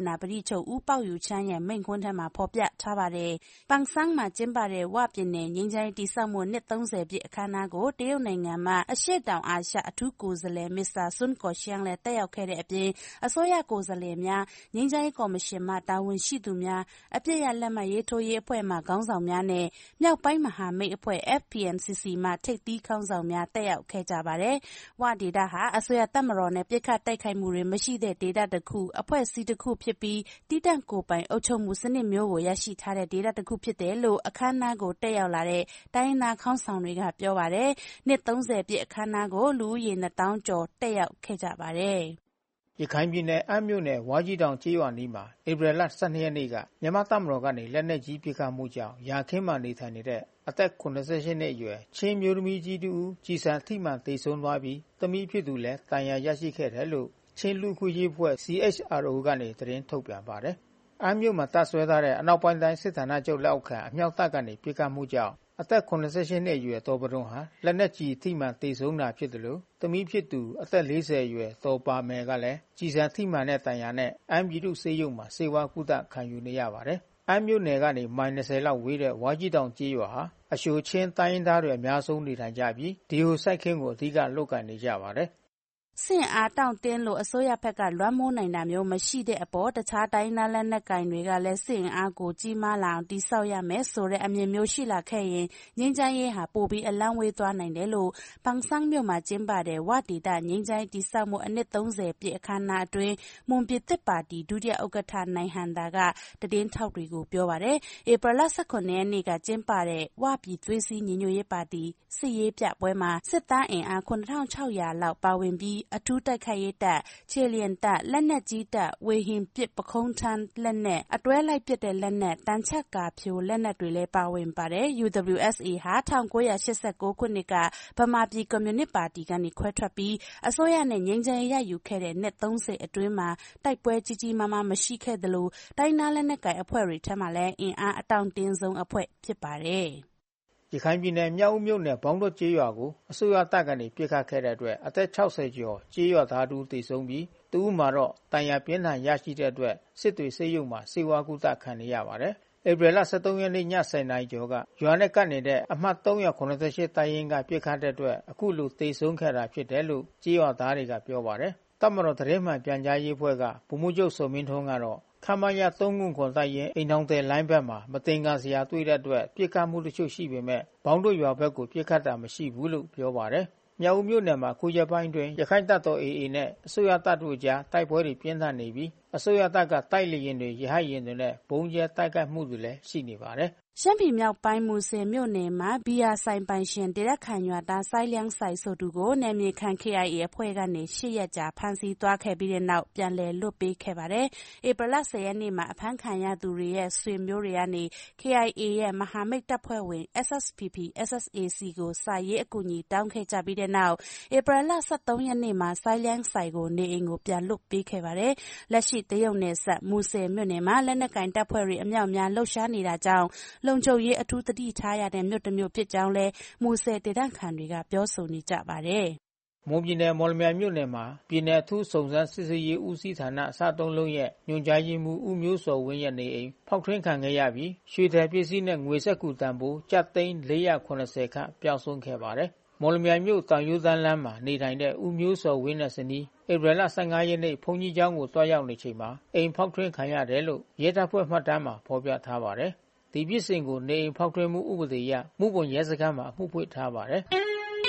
Speaker 24: နာပရိချုပ်ဦးပေါက်ယူချမ်းရဲ့မိန့်ခွန်းထဲမှာဖော်ပြထားပါတယ်။ပန်းဆန်းမှာကျင်းပတဲ့ဝပြည်နယ်ငြိမ်းချမ်းရေးတည်ဆောက်မှုနှစ်သုံးဆယ်ပြည့်အခမ်းအနားကိုတရုတ်နိုင်ငံမှာအရှေ့တောင်အာရှအထူးကိုယ်စားလှယ်မစ္စတာဆွန်းကော်ရှန်းလည်းတက်ရောက်ခဲ့တဲ့အပြင်အစိုးရကိုယ်စားလှယ်များငြိမ်းချမ်းရေးကော်မရှင်မှတာဝန်ရှိသူများအပြည့်ရလက်မှတ်ရေးထိုးရေးအဖွဲ့မှခေါင်းဆောင်များနဲ့မြောက်ပိုင်းမဟာမိတ်အဖွဲ့ F P N C C မှထိပ်သီးခေါင်းဆောင်များတက်ရောက်ခဲ့ကြပါတယ်။ဝဒေသဟာအစိုးရတပ်မတော်နဲ့ပစ်ခတ်တိုက်ခိုက်မှုတွေမရှိတဲ့ဒေသတစ်ခုအဖွဲ့အစည်းတစ်ခုဖြစ်ပြီးတည်တံ့ကိုယ်ပိုင်အုပ်ချုပ်မှုစနစ်မျိုးကိုရရှိထားတဲ့ဒေသတစ်ခုဖြစ်တယ်လို့အခမ်းအနားကိုတက်ရောက်လာတဲ့တိုင်းရင်းသားခေါင်းဆောင်တွေကပြောပါတယ်။နှစ်သုံးဆယ်ပြည့်အခမ်းအနားကိုလူဦးရေနှစ်သောင်းကျော်တက်ရောက်ခဲ့ကြပါတယ်
Speaker 1: ။ရခိုင်ပြည်နယ်အမ်းမြို့နယ်ဝါကြီးတောင်ကျေးရွာနီးမှာဧပြီလ十二ရက်နေ့ကမြန်မာတပ်မတော်ကနေလက်နက်ကြီးပစ်ခတ်မှုကြောင့်ရာခင်းမှနေထိုင်နေတဲ့အသက်၇၈နှစ်အရွယ်ချင်းမျိုးသမီးကြီးတူကြည်စံထိမှန်သေဆုံးသွားပြီးသမီးဖြစ်သူလည်းတန်ရာရရှိခဲ့တယ်လို့ချင်းလူခုရေးဖွဲ့ C H R O ကနေသတင်းထုတ်ပြန်ပါတယ်။အမ်းမြို့မှာတပ်ဆွဲထားတဲ့အနောက်ပိုင်းတိုင်းစစ်ဌာနချုပ်လက်အောက်ခံအမြောက်တပ်ကနေပစ်ခတ်မှုကြောင့်အသက်၇၈နှစ်အရွယ်တော်ပရုံဟာလက်နက်ကြီးထိမှန်သေဆုံးတာဖြစ်တယ်လို့သမီးဖြစ်သူအသက်၄၀အရွယ်တော်ပါမယ်ကလည်းကြည်စံထိမှန်တဲ့တန်ရာနဲ့အမ်းပြည်သူ့ဆေးရုံမှာစေဝါကုသခံယူနေရပါတယ်။အမ်းမြို့နယ်ကနေမိုင်၂၀လောက်ဝေးတဲ့ဝါကြီးတောင်ကျေးရွာဟာအရှိုချင်းတိုင်းရင်းသားတွေအများဆုံးနေထိုင်ကြပြီးဒီဟိုစိုက်ခင်းကိုအဓိကလုပ်ကိုင်နေကြပါတယ်။
Speaker 24: ဆင့်အားတောင့်တင်းလို့အစိုးရဘက်ကလွှမ်းမိုးနိုင်တာမျိုးမရှိတဲ့အပေါ်တခြားတိုင်းသားလက်နက်ကင်တွေကလည်းဆင့်အားကိုကြီးမားလာအောင်တိဆောက်ရမယ်ဆိုတဲ့အမြင်မျိုးရှိလာခဲ့ရင်ငြိမ်းချမ်းရေးဟာပိုပြီးအလံဝေးသွားနိုင်တယ်လို့ပန်းဆန်းမြို့မှာကျင်းပတဲ့ဝဒေသငြိမ်းချမ်းရေးတိဆောက်မှုအနှစ်သုံးဆယ်ပြည့်အခမ်းအနားအတွင်းမွန်ပြည်သစ်ပါတီဒုတိယဥက္ကဋ္ဌနိုင်ဟန်တာကတည်င်းထောက်တွေကိုပြောပါတယ်။ဧပြီလ၁၉ရက်နေ့ကကျင်းပတဲ့ဝပြည်သွေးစည်းညီညွတ်ရေးပါတီစစ်ရေးပြပွဲမှာစစ်သားအင်အားခုနှစ်ထောင်ခြောက်ရာလောက်ပါဝင်ပြီးအထူးတိုက်ခိုက်ရေးတပ်ခြေလျင်တပ်လက်နက်ကြီးတပ်ဝေဟင်ပစ်ပခုံးထမ်းလက်နက်အတွဲလိုက်ပစ်တဲ့လက်နက်တန်ချက်ကာဖြိုလက်နက်တွေလည်းပါဝင်ပါတယ်။ U W S A ဟာ၁၉၈၉ခုနှစ်ကဗမာပြည်ကွန်မြူနစ်ပါတီကနေခွဲထွက်ပြီးအစိုးရနဲ့ငြိမ်းချမ်းရေးရယူခဲ့တဲ့နှစ်သုံးဆယ်အတွင်းမှာတိုက်ပွဲကြီးကြီးမားမားမရှိခဲ့သလိုတိုင်းသားလက်နက်ကိုင်အဖွဲ့တွေထက်မှလည်းအင်အားအတောင့်တင်းဆုံးအဖွဲ့ဖြစ်ပါတယ်။
Speaker 1: ရခိုင်ပြည်နယ်မြောက်ဦးမြို့နယ်ဘောင်းတို့ကျေးရွာကိုအစိုးရတပ်ကနေပစ်ခတ်ခဲ့တဲ့အတွက်အသက်၆၀ကျော်ကျေးရွာသားတူသေဆုံးပြီးသူ့မှာတော့တန်ရာပြင်းထန်ရရှိတဲ့အတွက်စစ်တွေဆေးရုံမှာစေဝါကုသခံနေရပါတယ်။ဧပြီလ၁၃ရက်နေ့ည၁၀နာရီကျော်ကရွာနဲ့ကပ်နေတဲ့အမှတ်၃၇၈တိုင်းရင်းကပစ်ခတ်တဲ့အတွက်အခုလိုသေဆုံးခဲ့တာဖြစ်တယ်လို့ကျေးရွာသားတွေကပြောပါတယ်။တပ်မတော်သတင်းမှန်ပြန်ကြားရေးအဖွဲ့ကဗိုလ်မှူးချုပ်စောမင်းထွန်းကတော့ခမရ၃ခုခွန်တိုက်ရင်အိမ်ထောင်တဲ့လိုင်းဘက်မှာမတင်ကားစရာတွေ့တဲ့အတွက်ပြစ်ခတ်မှုတချို့ရှိပေမဲ့ဘောင်းတို့ရွာဘက်ကိုပြစ်ခတ်တာမရှိဘူးလို့ပြောပါတယ်။မြောက်ဦးမြို့နယ်မှာခုရက်ပိုင်းတွင်ရခိုင်တပ်တော် A A နဲ့အစိုးရတပ်တို့ကြားတိုက်ပွဲတွေပြင်းထန်နေပြီးအစိုးရတပ်ကတိုက်လေရင်တွေရဟတ်ရင်တွေနဲ့ဘုံကျဲတိုက်ခိုက်မှုတွေလည်းရှိနေပါတယ်။
Speaker 24: ရှမ်းပြည်မြောက်ပိုင်းမူဆယ်မြို့နယ်မှာဘီယာဆိုင်ပိုင်ရှင်ဒေသခံရွာသားစိုင်းလျန်းဆိုင်ဆိုသူကိုနယ်မြေခံ K I A အဖွဲ့ကနေရှစ်ရက်ကြာဖမ်းဆီးသွားခဲ့ပြီးတဲ့နောက်ပြန်လည်လွတ်ပေးခဲ့ပါတယ်။ဧပြီလ၁၀ရက်နေ့မှာအဖမ်းခံရသူတွေရဲ့ဆွေမျိုးတွေကနေ K I A ရဲ့မဟာမိတ်တပ်ဖွဲ့ဝင် S S P P S S A C ကိုစာရေးအကူအညီတောင်းခဲ့ကြပြီးတဲ့နောက်ဧပြီလ၁၃ရက်နေ့မှာစိုင်းလျန်းဆိုင်ကိုနေအိမ်ကိုပြန်လွတ်ပေးခဲ့ပါတယ်။လက်ရှိတရုတ်နယ်စပ်မူဆယ်မြို့နယ်မှာလက်နက်ကင်တပ်ဖွဲ့တွေအမြောက်များလှုပ်ရှားနေတာကြောင့်လုံခြုံရေးအထူးသတိထားရတဲ့မြို့တစ်မြို့ဖြစ်ကြောင်းလဲမူဆယ်ဒေသခံတွေကပြောဆိုနေကြပါတယ်
Speaker 1: ။မွန်ပြည်နယ်မော်လမြိုင်မြို့နယ်မှာပြည်နယ်အထူးစုံစမ်းစစ်ဆေးရေးဦးစီးဌာနအစသုံးလုံးရဲ့ညွှန်ကြားရေးမှူးဦးမျိုးစောဝင်းရဲ့နေအိမ်ဖောက်ထွင်းခံခဲ့ရပြီးရွှေထည်ပစ္စည်းနဲ့ငွေစက္ကူတန်ဖိုးကျပ်သိန်း၄၇၀ခန့်ပျောက်ဆုံးခဲ့ပါတယ်။မော်လမြိုင်မြို့တောင်ရိုးသားလမ်းမှာနေထိုင်တဲ့ဦးမျိုးစောဝင်းနဲ့ဇနီးဧပြီလ၁၅ရက်နေ့ဘုန်းကြီးကျောင်းကိုတွားရောက်နေချိန်မှာအိမ်ဖောက်ထွင်းခံရတယ်လို့ရဲတပ်ဖွဲ့မှတ်တမ်းမှာဖော်ပြထားပါတယ်။ဒီပြစ်စင်ကိုနေအိမ်ဖောက်ထွင်းမှုဥပဒေအရမှုပုံရဲစခန်းမှာအမှုဖွင့်ထားပါတယ်။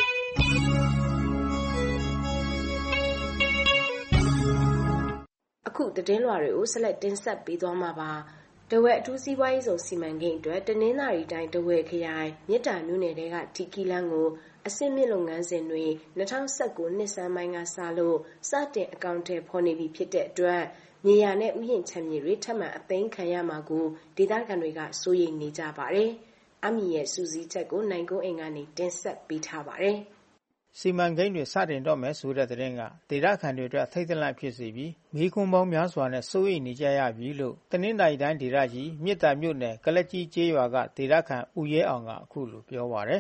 Speaker 23: အခုသတင်းလွှာတွေကိုဆက်လက်တင်ဆက်ပေးသွားမှာပါ။တဝက်အထူးစီးပွားရေးဆောင်စီမံကိန်းအတွက်တနင်္သာရီတိုင်းတဝက်ခရိုင်မြစ်တာမြို့နယ်တွေကတီကီလန်းကိုအဆင့်မြင့်လုပ်ငန်းစဉ်တွေ၂၀၁၉နှစ်ဆန်းပိုင်းကစလို့စတင်အကောင့်ထဲပေါ်နေပြီဖြစ်တဲ့အတွက်မြေယာနဲ့ဥယျာဉ်ခြံမြေတွေထပ်မံအသိမ်းခံရမှာကိုဒေသခံတွေကစိုးရိမ်နေကြပါတယ်။အမီရဲ့စူးစီးချက်ကိုနိုင်ကုန်းအိမ်ကနေတင်ဆက်ပေးထားပါတယ်
Speaker 1: ။စီမံကိန်းတွေစတင်တော့မယ်ဆိုတဲ့သတင်းကဒေသခံတွေအတွက်ထိတ်လန့်ဖြစ်စေပြီးမိခွန်းပေါင်းများစွာနဲ့စိုးရိမ်နေကြရပြီလို့တနင်္သာရီတိုင်းဒေသကြီးမြစ်တာမြို့နယ်ကလက်ကြီးကျေးရွာကဒေသခံဦးရဲအောင်ကအခုလိုပြောပါတယ်။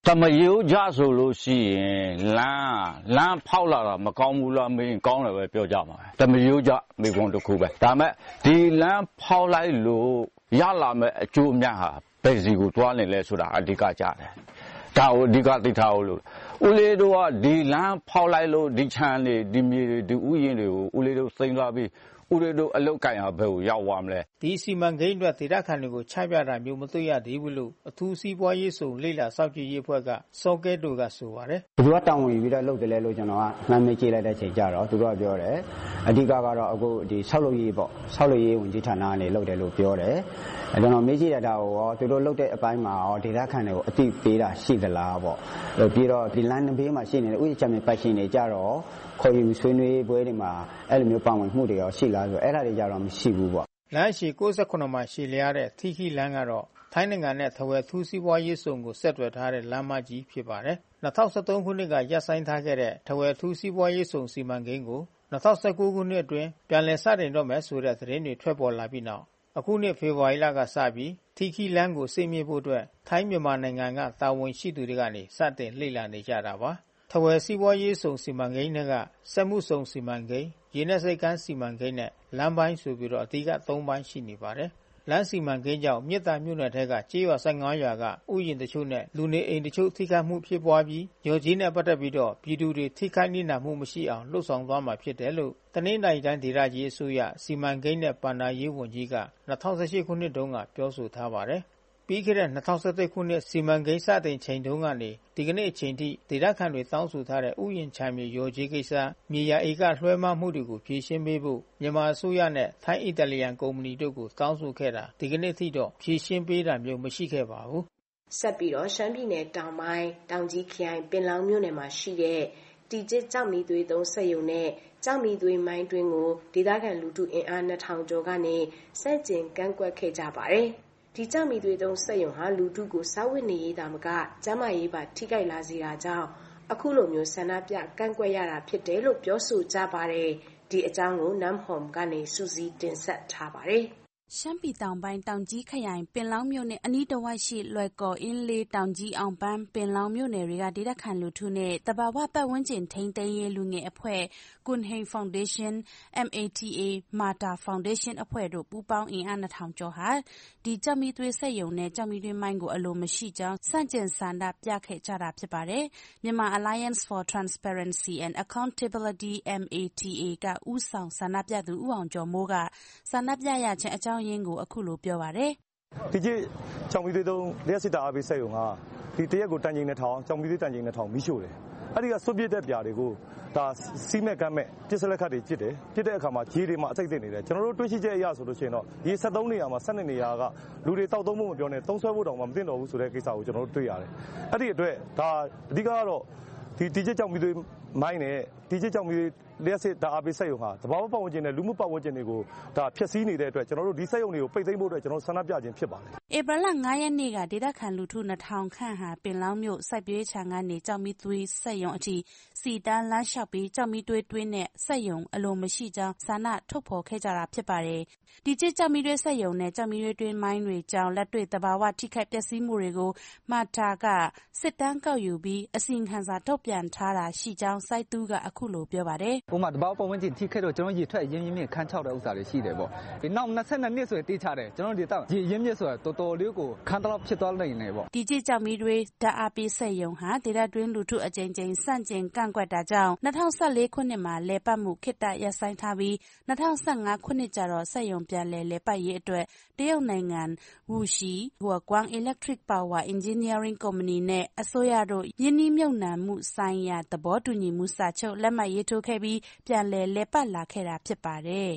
Speaker 4: တမယိုးကြဆိုလို့ရှိရင်လမ်းလမ်းဖောက်လာတာမကောင်းဘူးလားမင်းကောင်းတယ်ပဲပြောကြမှာတမယိုးကြမိကုန်းတစ်ခုပဲဒါမဲ့ဒီလမ်းဖောက်လိုက်လို့ရလာမဲ့အကျိုးအမြတ်ဟာဘယ်စီကိုတွားနေလဲဆိုတာအဓိကကြတယ်ဒါကိုအဓိကသိထားအောင်လို့ဦးလေးတို့ကဒီလမ်းဖောက်လိုက်လို့ဒီချမ်းတွေဒီမြေတွေဒီဥယျာဉ်တွေကိုဦးလေးတို့စိမ့်သွားပြီးဦးလေးတို့အလုတ်ကင်ဟာဘယ်ကိုရောက်သွားမလဲ
Speaker 1: ဒီစီမံကိန်းအတွက်ဒေသခံတွေကိုချပြတာမျိုးမတွေ့ရသေးဘူးလို့အထူးစီးပွားရေးစုံလိလာစောင့်ကြည့်ရေးအဖွဲ့ကစောကဲတူကဆိုပါတယ်
Speaker 7: သူတို့ကတောင်းဝင်ပြီးတော့လုပ်တယ်လဲလို့ကျွန်တော်ကမှန်မေးကြည့်လိုက်တဲ့ချိန်ကျတော့သူတို့ကပြောတယ်အဓိကကတော့အခုဒီဆောက်လုပ်ရေးပေါ့ဆောက်လုပ်ရေးဝန်ကြီးဌာနကနေလုပ်တယ်လို့ပြောတယ်အဲကျွန်တော်မေးကြည့်ရတာကိုရောသူတို့လုပ်တဲ့အပိုင်းမှာရောဒေသခံတွေကိုအသိပေးတာရှိသလားပေါ့ပြီးတော့ဒီလမ်းဘေးမှာရှိနေတဲ့ဥယျာဉ်ချမ်းပတ်ရှင်တွေကြတော့ခေါ်ယူဆွေးနွေးပွဲတွေမှာအဲ့လိုမျိုးပါဝင်မှုတွေရောရှိလားဆိုအဲ့ဒါတွေကြတော့မရှိဘူးပေါ့
Speaker 1: လမ်းရှည်ကိုးဆယ်ခုနှစ်မှာရှည်လျားတဲ့ထီခီလမ်းကတော့ထိုင်းနိုင်ငံနဲ့ထဝယ်ထူးစီးပွားရေးစုံကိုဆက်သွယ်ထားတဲ့လမ်းမကြီးဖြစ်ပါတယ်၂၀၁၃ခုနှစ်ကရပ်ဆိုင်းထားခဲ့တဲ့ထဝယ်ထူးစီးပွားရေးစုံစီမံကိန်းကို၂၀၁၉ခုနှစ်အတွင်းပြန်လည်စတင်တော့မယ်ဆိုတဲ့သတင်းတွေထွက်ပေါ်လာပြီးနောက်အခုနှစ်ဖေဖော်ဝါရီလကစပြီးထီခီလမ်းကိုစိတ်မြင့်ဖို့အတွက်ထိုင်းမြန်မာနိုင်ငံကတာဝန်ရှိသူတွေကနေစတင်လှိလာနေကြတာပါထဝယ်စီးပွားရေးစုံစီမံကိန်းကစက်မှုစုံစီမံကိန်းရေနက်စိတ်ကမ်းစီမံကိန်းနဲ့လမ်းပိုင်းဆိုပြီးတော့အဓိကသုံးပိုင်းရှိနေပါတယ်လမ်းစီမံကိန်းကြောင့်မြစ်တာမြို့နယ်ထက်ကကျေးရွာ၁၅ရွာကဥယျာဉ်တချို့နဲ့လူနေအိမ်တချို့ထိခိုက်မှုဖြစ်ပွားပြီးရော်ကြီးနဲ့ပတ်သက်ပြီးတော့ပြည်သူတွေထိခိုက်နစ်နာမှုမရှိအောင်လှုပ်ဆောင်သွားမှာဖြစ်တယ်လို့တနင်္သာရီတိုင်းဒေသကြီးအစိုးရစီမံကိန်းနဲ့ပဏ္ဍာရေးဝန်ကြီးက၂၀၁၈ခုနှစ်တုန်းကပြောဆိုထားပါတယ်ပြီးခဲ့တဲ့၂၀၁၁ခုနှစ်စီမံကိန်းစတင်ချိန်တုန်းကနေဒီကနေ့အချိန်ထိဒေသခံတွေတောင်းဆိုထားတဲ့ဥယျာဉ်ခြံမြေရော်ကြီးကိစ္စမြေယာဧကလွှဲမှမှုတွေကိုဖြေရှင်းပေးဖို့မြန်မာအစိုးရနဲ့ထိုင်းအီတလီယန်ကုမ္ပဏီတို့ကိုတောင်းဆိုခဲ့တာဒီကနေ့ထိတော့ဖြေရှင်းပေးတာမျိုးမရှိခဲ့ပါဘူး
Speaker 23: ဆက်ပြီးတော့ရှမ်းပြည်နယ်တောင်ပိုင်းတောင်ကြီးခရိုင်ပင်လောင်မြို့နယ်မှာရှိတဲ့တီကျစ်ကြောက်မီသွေးသုံးစက်ရုံနဲ့ကြောက်မီသွေးမိုင်းတွင်းကိုဒေသခံလူထုအင်အား၂ထောင်ကျော်ကနေစက်ကျင်ကန့်ကွက်ခဲ့ကြပါတယ်ဒီကြောက်မီသွေးသုံးစက်ရုံဟာလူထုကိုစားဝတ်နေရေးတာမကကျန်းမာရေးပါထိခိုက်လာစေတာကြောင့်အခုလိုမျိုးဆန္ဒပြကန့်ကွက်ရတာဖြစ်တယ်လို့ပြောဆိုကြပါတယ်ဒီအကြောင်းကိုနမ်ဟွန်ကနေစူးစီးတင်ဆက်ထားပါတယ်
Speaker 24: ရှမ်းပြည်တောင်ပိုင်းတောင်ကြီးခရိုင်ပင်လောင်းမြို့နယ်အနီးတစ်ဝိုက်ရှိလွယ်ကော်အင်းလေးတောင်ကြီးအောင်ပန်းပင်လောင်းမြို့နယ်တွေကဒေသခံလူထုနဲ့တဘာဝပတ်ဝန်းကျင်ထိန်းသိမ်းရေးလူငယ်အဖွဲ့ကွန်ဟိန်ဖောင်ဒေးရှင်း M A T A မာတာဖောင်ဒေးရှင်းအဖွဲ့တို့ပူးပေါင်းအင်အား၂ထောင်ကျော်ဟာဒီကြောက်မီသွေးစက်ရုံနဲ့ကြောက်မီသွေးမိုင်းကိုအလိုမရှိကြောင်းစန့်ကျင်ဆန္ဒပြခဲ့ကြတာဖြစ်ပါတယ်မြန်မာ Alliance for Transparency and Accountability M A T A ကဦးဆောင်ဆန္ဒပြသူဦးအောင်ကျော်မိုးကဆန္ဒပြရခြင်းအကြောင်းရင်းကိုအခုလိုပြောပါတယ်
Speaker 11: ဒီကျကြောင်မီသွေးသုံးလျှက်စစ်တာအားပေးစက်ရုံကဒီတရက်ကိုတန်ချိန်၂ထောင်ကြောင်မီသွေးတန်ချိန်၂ထောင်မိရှို့တယ်အဲ့ဒီကစွန့်ပစ်တဲ့ပြာတွေကိုဒါစီးမဲ့ကမ်းမဲ့ပစ္စလက်ခတ်တွေပစ်တယ်ပစ်တဲ့အခါမှာရေတွေမှာအစိတ်သိနေတယ်ကျွန်တော်တို့တွေးရှိချက်အရဆိုလို့ရှိရင်တော့ရေ၁၃နေရာမှာ၁၂နေရာကလူတွေတောက်သုံးဖို့မပြောနဲ့သုံးဆွဲဖို့တောင်မှမသိတော့ဘူးဆိုတဲ့ကိစ္စကိုကျွန်တော်တို့တွေ့ရတယ်အဲ့ဒီအတွက်ဒါအဓိကကတော့ဒီဒီကျကြောင်မီသွေးမိုင်းနဲ့ဒီကျကြောင်မီသွေးလျှက်စစ်တာအားပေးစက်ရုံဟာတဘာဝပတ်ဝန်းကျင်နဲ့လူမှုပတ်ဝန်းကျင်တွေကိုဒါဖျက်ဆီးနေတဲ့အတွက်ကျွန်တော်တို့ဒီစက်ရုံတွေကိုပိတ်သိမ်းဖို့အတွက်ကျွန်တော်ဆန္ဒပြခြင်းဖြစ်ပါတယ်
Speaker 24: ဧပြီလ၅ရက်နေ့ကဒေသခံလူထု၂ထောင်ခန့်ဟာပင်လောင်းမြို့စိုက်ပျိုးရေးခြံကနေကြောက်မီသွေးစက်ရုံအထိစီတန်းလမ်းလျှောက်ပြီးကြောက်မီသွေးတွင်းနဲ့စက်ရုံအလိုမရှိကြောင်းဆန္ဒထုတ်ဖော်ခဲ့ကြတာဖြစ်ပါတယ်ဒီကျကြောက်မီသွေးစက်ရုံနဲ့ကြောက်မီသွေးတွင်းမိုင်းတွေကြောင့်လက်တွေ့တဘာဝထိခိုက်ပျက်စီးမှုတွေကိုမာတာကစစ်တမ်းကောက်ယူပြီးအစီရင်ခံစာထုတ်ပြန်ထားတာရှိကြောင်းစိုက်သူကအခုလိုပြောပါတယ်
Speaker 12: ဥပမာတဘာဝပတ်ဝန်းကျင်ထိခိုက်တော့ကျွန်တော်ရေထွက်ရင်းရင်းမြစ်ခန်းချောက်တဲ့ဥစ္စာတွေရှိတယ်ပေါ့ဒီနောက်၂၂နှစ်ဆိုရင်တေးချတယ်ကျွန်တော်ဒီတောက်ရေရင်းမြစ်ဆိုတာတော်တော်လေးကိုခန်းတော့ဖြစ်သွားနိုင်တယ်ပေါ့
Speaker 24: ဒီကျကြောက်မီသွေးဓာတ်အားပေးစက်ရုံဟာဒေသတွင်းလူထုအကြိမ်ကြိမ်စန့်ကျင်ကန့်ကွက်တာကြောင့်၂၀၁၄ခုနှစ်မှာလည်ပတ်မှုခေတ္တရပ်ဆိုင်းထားပြီး၂၀၁၅ခုနှစ်ကျတော့စက်ရုံပြန်လည်လည်ပတ်ရေးအတွက်တရုတ်နိုင်ငံဝူရှီဟွာကွမ် Electric Power Engineering Company နဲ့အစိုးရတို့ယင်းနှီးမြုပ်နှံမှုဆိုင်ရာသဘောတူညီမှုစာချုပ်လက်မှတ်ရေးထိုးခဲ့ပြီးပြန်လည်လည်ပတ်လာခဲ့တာဖြစ်ပါတယ်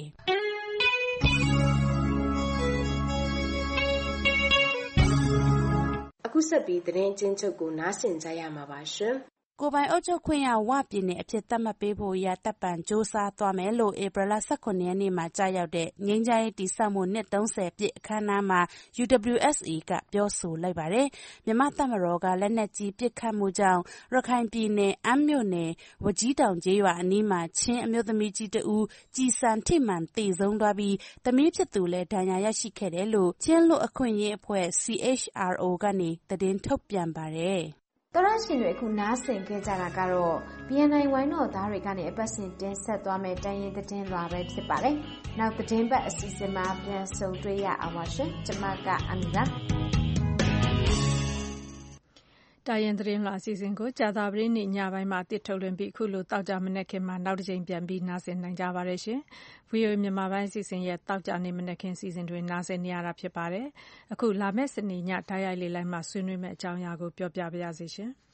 Speaker 23: အခုဆက်ပြီးသတင်းချင်းချုပ်ကိုနားဆင်ကြရမှာပါရှင်
Speaker 24: ကိုယ်ပိုင်အုပ်ချုပ်ခွင့်ရဝပြည်နယ်အဖြစ်သတ်မှတ်ပေးဖို့ရာတပ်ပံစ조사သွားမယ်လို့ဧပြီလ၁၇ရက်နေ့မှာကြာရောက်တဲ့ငြိမ်းချမ်းရေးတည်ဆောက်မှုနှစ်၃၀ပြည့်အခမ်းအနားမှာ U W S A ကပြောဆိုလိုက်ပါတယ်။မြန်မာတပ်မတော်ကလက်နက်ကြီးပစ်ခတ်မှုကြောင့်ရခိုင်ပြည်နယ်အမ်းမြို့နယ်ဝကြီးတောင်ကျေးရွာအနီးမှာချင်းအမျိုးသမီးကြီးတဦးကြည်စံထိမှန်သေဆုံးသွားပြီးသမီးဖြစ်သူလည်းဒဏ်ရာရရှိခဲ့တယ်လို့ချင်းလူအခွင့်အရေးအဖွဲ့ C H R O ကနေသတင်းထုတ်ပြန်ပါတယ်။
Speaker 22: တော်ရရှင်တွေအခုနားဆင်ခဲ့ကြတာကတော့ B N I ဝိုင်းတော်သားတွေကနေအပတ်စဉ်တင်ဆက်သွားမယ့်တိုင်းရင်းသတင်းလွှာပဲဖြစ်ပါတယ်။နောက်သတင်းပတ်အစီအစဉ်မှာပြန်ဆုံတွေ့ရအောင်ပါရှင်။ကျွန်မကအမီပါ
Speaker 2: တိုင်းရင်းသတင်းလွှာအစီအစဉ်ကိုကြာသပတေးနေ့ညပိုင်းမှာတစ်ထုတ်လွှင့်ပြီးအခုလိုတောက်ကြမနေ့ခင်မှာနောက်တစ်ချိန်ပြန်ပြီးနားဆင်နိုင်ကြပါရရှင်။ V O A မြန်မာပိုင်းအစီအစဉ်ရဲ့တောက်ကြနေမနေ့ခင်အစီအစဉ်တွေနားဆင်နေရတာဖြစ်ပါတယ်။အခုလာမယ့်စနေညဓာတ်ရိုက်လေးလိုက်မှဆွေးနွေးမယ့်အကြောင်းအရာကိုပြောပြပါရစေရှင်
Speaker 8: ။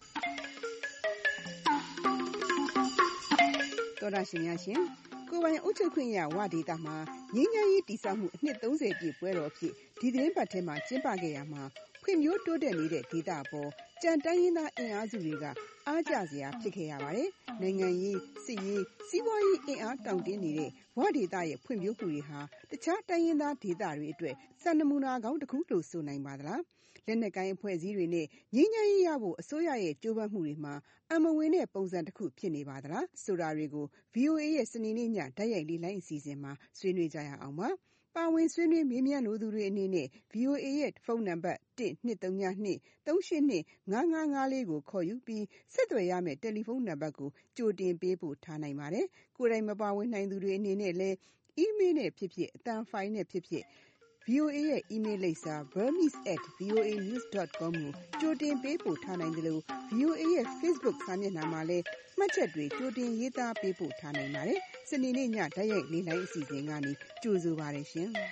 Speaker 8: တော်ရရှင်များရှင်ကိုယ်ပိုင်အုပ်ချုပ်ခွင့်ရဝဒေသမှာငင်းငယ်ရေးတည်ဆောက်မှုအနှစ်သုံးဆယ်ပြည့်ပွဲတော်ဖြစ်ဒီသတင်းပတ်ထဲမှာကျင်းပခဲ့ရမှာဖွံ့ဖြိုးတိုးတက်နေတဲ့ဒေသပေါ်ကြံတိုင်းရင်းသားအင်အားစုတွေကအားကျစရာဖြစ်ခဲ့ရပါတယ်။နိုင်ငံရေးစစ်ရေးစီးပွားရေးအင်အားတောင့်တင်းနေတဲ့ဝဒေသရဲ့ဖွံ့ဖြိုးမှုတွေဟာတခြားတိုင်းရင်းသားဒေသတွေအတွက်စံနမူနာကောင်းတစ်ခုလို့ဆိုနိုင်ပါသလား။လက်နက်ကိုင်အဖွဲ့အစည်းတွေနဲ့ငြိမ်းချမ်းရေးရဖို့အစိုးရရဲ့ကြိုးပမ်းမှုတွေမှာအမဝင်တဲ့ပုံစံတစ်ခုဖြစ်နေပါသလားဆိုတာတွေကို V O A ရဲ့စနေနေ့ညဓာတ်ရိုက်လေးလိုင်းအစီအစဉ်မှာဆွေးနွေးကြရအောင်ပါ။ပါဝင်ဆွေးနွေးမေးမြန်းလိုသူတွေအနေနဲ့ V O A ရဲ့ဖုန်းနံပါတ်တစ်နှစ်သုံးညနှစ်သုံးရှစ်နှစ်ငါးငါးငါးလေးကိုခေါ်ယူပြီးဆက်သွယ်ရမယ့်တယ်လီဖုန်းနံပါတ်ကိုကြိုတင်ပေးပို့ထားနိုင်ပါတယ်။ကိုယ်တိုင်မပါဝင်နိုင်သူတွေအနေနဲ့လည်း email နဲ့ဖြစ်ဖြစ်အသံဖိုင်နဲ့ဖြစ်ဖြစ် V O A ရဲ့ email လိပ်စာ burmese at voanews dot com ကိုကြိုတင်ပေးပို့ထားနိုင်တယ်လို့ V O A ရဲ့ Facebook စာမျက်နှာမှာလည်းမှတ်ချက်တွေကြိုတင်ရေးသားပေးပို့ထားနိုင်ပါတယ်။စနေနေ့ညဓာတ်ရိုက်လေးလိုင်းအစီအစဉ်ကနေကြိုဆိုပါရရှင်။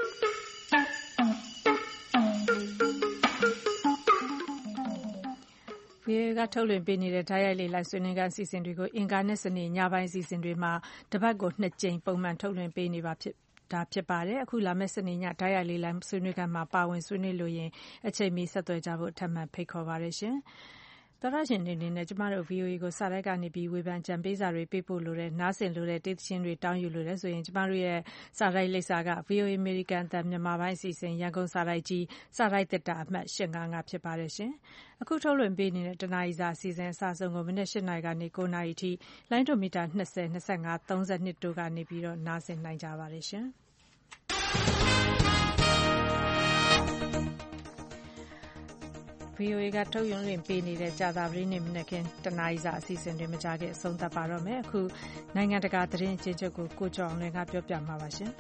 Speaker 2: V O A ကထုတ်လွှင့်ပေးနေတဲ့ဓာတ်ရိုက်လေးလိုက်ဆွေးနွေးခန်းအစီအစဉ်တွေကိုအင်ကာနဲ့စနေညပိုင်းအစီအစဉ်တွေမှာတပတ်ကိုနှစ်ကြိမ်ပုံမှန်ထုတ်လွှင့်ပေးနေပါဖြစ်ဒါဖြစ်ပါတယ်အခုလာမယ့်စနေညဓာတ်ရိုက်လေးလိုက်ဆွေးနွေးခန်းမှာပါဝင်ဆွေးနွေးလို့ရင်အချိန်မီဆက်သွယ်ကြဖို့ထပ်မံဖိတ်ခေါ်ပါရရှင်တော်ရရှင်နေနေနဲ့ကျမတို့ V O A ကိုစာရိုက်ကနေပြီးဝေဖန်ကြံပေးစာတွေပေးပို့လို့တဲ့နားဆင်လို့တဲ့တေးသချင်းတွေတောင်းယူလို့တဲ့ဆိုရင်ကျမတို့ရဲ့စာရိုက်လိပ်စာက V O A American တန်မြန်မာပိုင်းအစီအစဉ်ရန်ကုန်စာရိုက်ကြီးစာရိုက်တက်တာအမှတ်၈၅၅ဖြစ်ပါတယ်ရှင်အခုထုတ်လွှင့်ပေးနေတဲ့တနားရီစာအစီအစဉ်အစဆုံးကိုမိနစ်၈နာရီကနေ၉နာရီထိလိုင်းဒိုမီတာ၂၀ ၂၅ ၃၂တို့ကနေပြီးတော့နားဆင်နိုင်ကြပါတယ်ရှင်V O A ကထုတ်လွှင့်ပေးနေတဲ့ကြာသပတေးနေ့မနက်ခင်းတနာရီစာအစီအစဉ်တွေမကြခင်အဆုံးသတ်ပါတော့မယ်အခုနိုင်ငံတကာသတင်းအကျဉ်းချုပ်ကိုကိုကျော်အောင်လွင်ကပြောပြမှာပါရှင်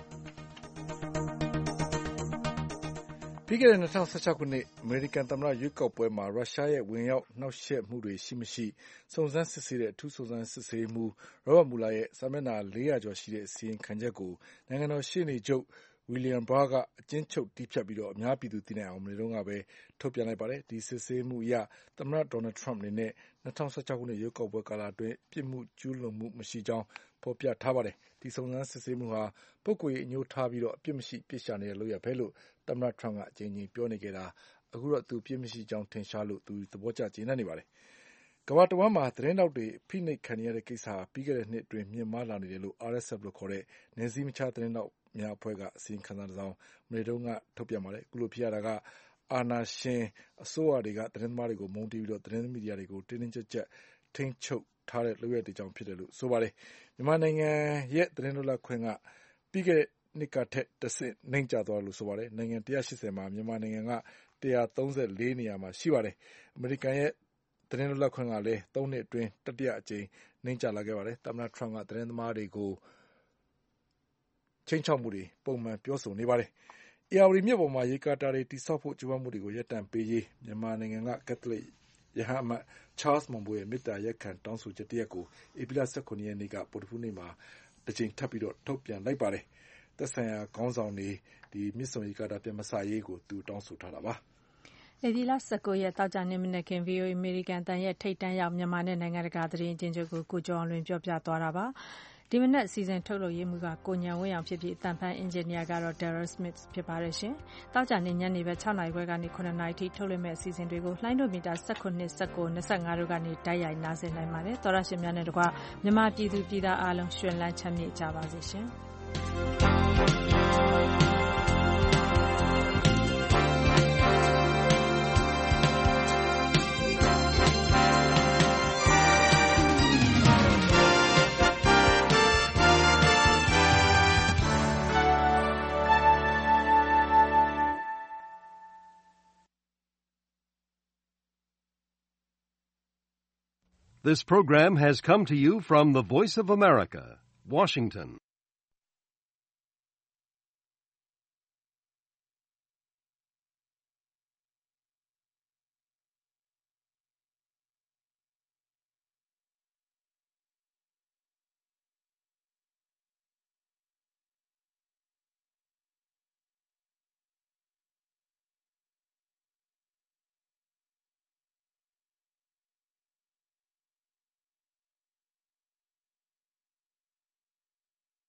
Speaker 3: ပြီးခဲ့တဲ့၂၀၁၆ခုနှစ်အမေရိကန်သမ္မတရွေးကောက်ပွဲမှာရုရှားရဲ့ဝင်ရောက်နှောက်ယှက်မှုတွေရှိမရှိစုံစမ်းစစ်ဆေးတဲ့အထူးစုံစမ်းစစ်ဆေးမှုရောဘတ်မူလာရဲ့စာမျက်နှာလေးရာကျော်ရှိတဲ့အစီရင်ခံချက်ကိုနိုင်ငံတော်ရှေ့နေချုပ်William Barr ကအကျဉ်းချုပ်တည်းဖြတ်ပြီးအများပြည်သူသိနိုင်အောင်မနေ့တုန်းကပဲထုတ်ပြန်လိုက်ပါတယ်။ဒီစစ်ဆေးမှုအရသမ္မတ Donald Trump အနေနဲ့၂၀၁၆ခုနှစ်ရွေးကောက်ပွဲကာလအတွင်းပြစ်မှုကျူးလွန်မှုမရှိကြောင်းဖော်ပြထားပါတယ်။ဒီစုံစမ်းစစ်ဆေးမှုဟာပုဂ္ဂိုလ်ရေးအညှိုးထားပြီးအပြစ်မရှိအပြစ်ရှာနေတဲ့လုပ်ရပ်ပဲလို့သမ္မတ Trump ကအကြိမ်ကြိမ်ပြောနေခဲ့တာအခုတော့သူအပြစ်မရှိကြောင်းထင်ရှားလို့သူသဘောကျကျေနပ်နေပါတယ်။ကမ္ဘာတဝန်းမှာသတင်းထောက်တွေဖိနှိပ်ခံနေရတဲ့ကိစ္စဟာပြီးခဲ့တဲ့နှစ်အတွင်းမြင့်မားလာနေတယ်လို့ R S F လို့ခေါ်တဲ့နယ်စည်းမခြားသတင်းထောက်များအဖွဲ့ကအစီရင်ခံစာတစ်စောင်မနေ့တုန်းကထုတ်ပြန်ပါတယ်။အခုလိုဖြစ်ရတာကအာဏာရှင်အစိုးရတွေကသတင်းသမားတွေကိုမုန်းတီးပြီးသတင်းမီဒီယာတွေကိုတင်းတင်းကျပ်ကျပ်ထိန်းချုပ်ထားတဲ့လုပ်ရပ်တွေကြောင့်ဖြစ်တယ်လို့ဆိုပါတယ်။မြန်မာနိုင်ငံရဲ့သတင်းလွတ်လပ်ခွင့်ကပြီးခဲ့တဲ့နှစ်ကထက်တဆင့်နှိမ့်ကျသွားတယ်လို့ဆိုပါတယ်။နိုင်ငံ၁၈၀မှာမြန်မာနိုင်ငံက၁၃၄နေရာမှာရှိပါတယ်။အမေရိကန်ရဲ့သတင်းလွတ်လပ်ခွင့်ကလည်းသုံးနှစ်အတွင်းတတိယအကြိမ်နှိမ့်ကျလာခဲ့ပါတယ်။သမ္မတ Trump ကသတင်းသမားတွေကိုခြိမ်းခြောက်မှုတွေပုံမှန်ပြောဆိုနေပါတယ်။ဧရာဝတီမြစ်ပေါ်မှာရေကာတာတွေတည်ဆောက်ဖို့ကြိုးပမ်းမှုတွေကိုရပ်တန့်ပေးရေးမြန်မာနိုင်ငံကကက်သလစ်ရဟန်းအမတ် Charles Maung Bo ရဲ့မေတ္တာရပ်ခံတောင်းဆိုချက်တရပ်ကိုဧပြီလ၁၇ရက်နေ့ကဗုဒ္ဓဟူးနေ့မှာတစ်ကြိမ်ထပ်ပြီးထုတ်ပြန်လိုက်ပါတယ်။သက်ဆိုင်ရာခေါင်းဆောင်တွေဒီမြစ်ဆုံရေကာတာပြန်မစရေးကိုသူတောင်းဆိုထားတာပါ
Speaker 2: ။ဧပြီလ၁၉ရက်တောက်ကြနေ့မနက်ခင်း V O A အမေရိကန်တန်ရဲ့ထိပ်တန်းရောက်မြန်မာနဲ့နိုင်ငံတကာသတင်းအကျဉ်းချုပ်ကိုကိုကျော်အောင်လွင်ပြောပြသွားတာပါ။ဒီမနက်စီစဉ်ထုတ်လုပ်ရေးမှုကကိုညံဝင်းအောင်ဖြစ်ပြီးအတန်ဖန်အင်ဂျင်နီယာကတော့ Daryl Smith ဖြစ်ပါတယ်ရှင်။တောက်ကြနေ့ညနေပဲ၆နာရီခွဲကနေ၇နာရီထိထုတ်လွှင့်မဲ့အစီအစဉ်တွေကိုလှိုင်းဒိုမီတာ၁၇ ၁၉ ၂၅တို့ကနေတိုက်ရိုက်နားဆင်နိုင်ပါတယ်။သောရရှင်များနဲ့တကွမြန်မာပြည်သူပြည်သားအားလုံးရှင်လန်းချမ်းမြေ့ကြပါစေရှင်။
Speaker 10: This program has come to you from the Voice of America, Washington.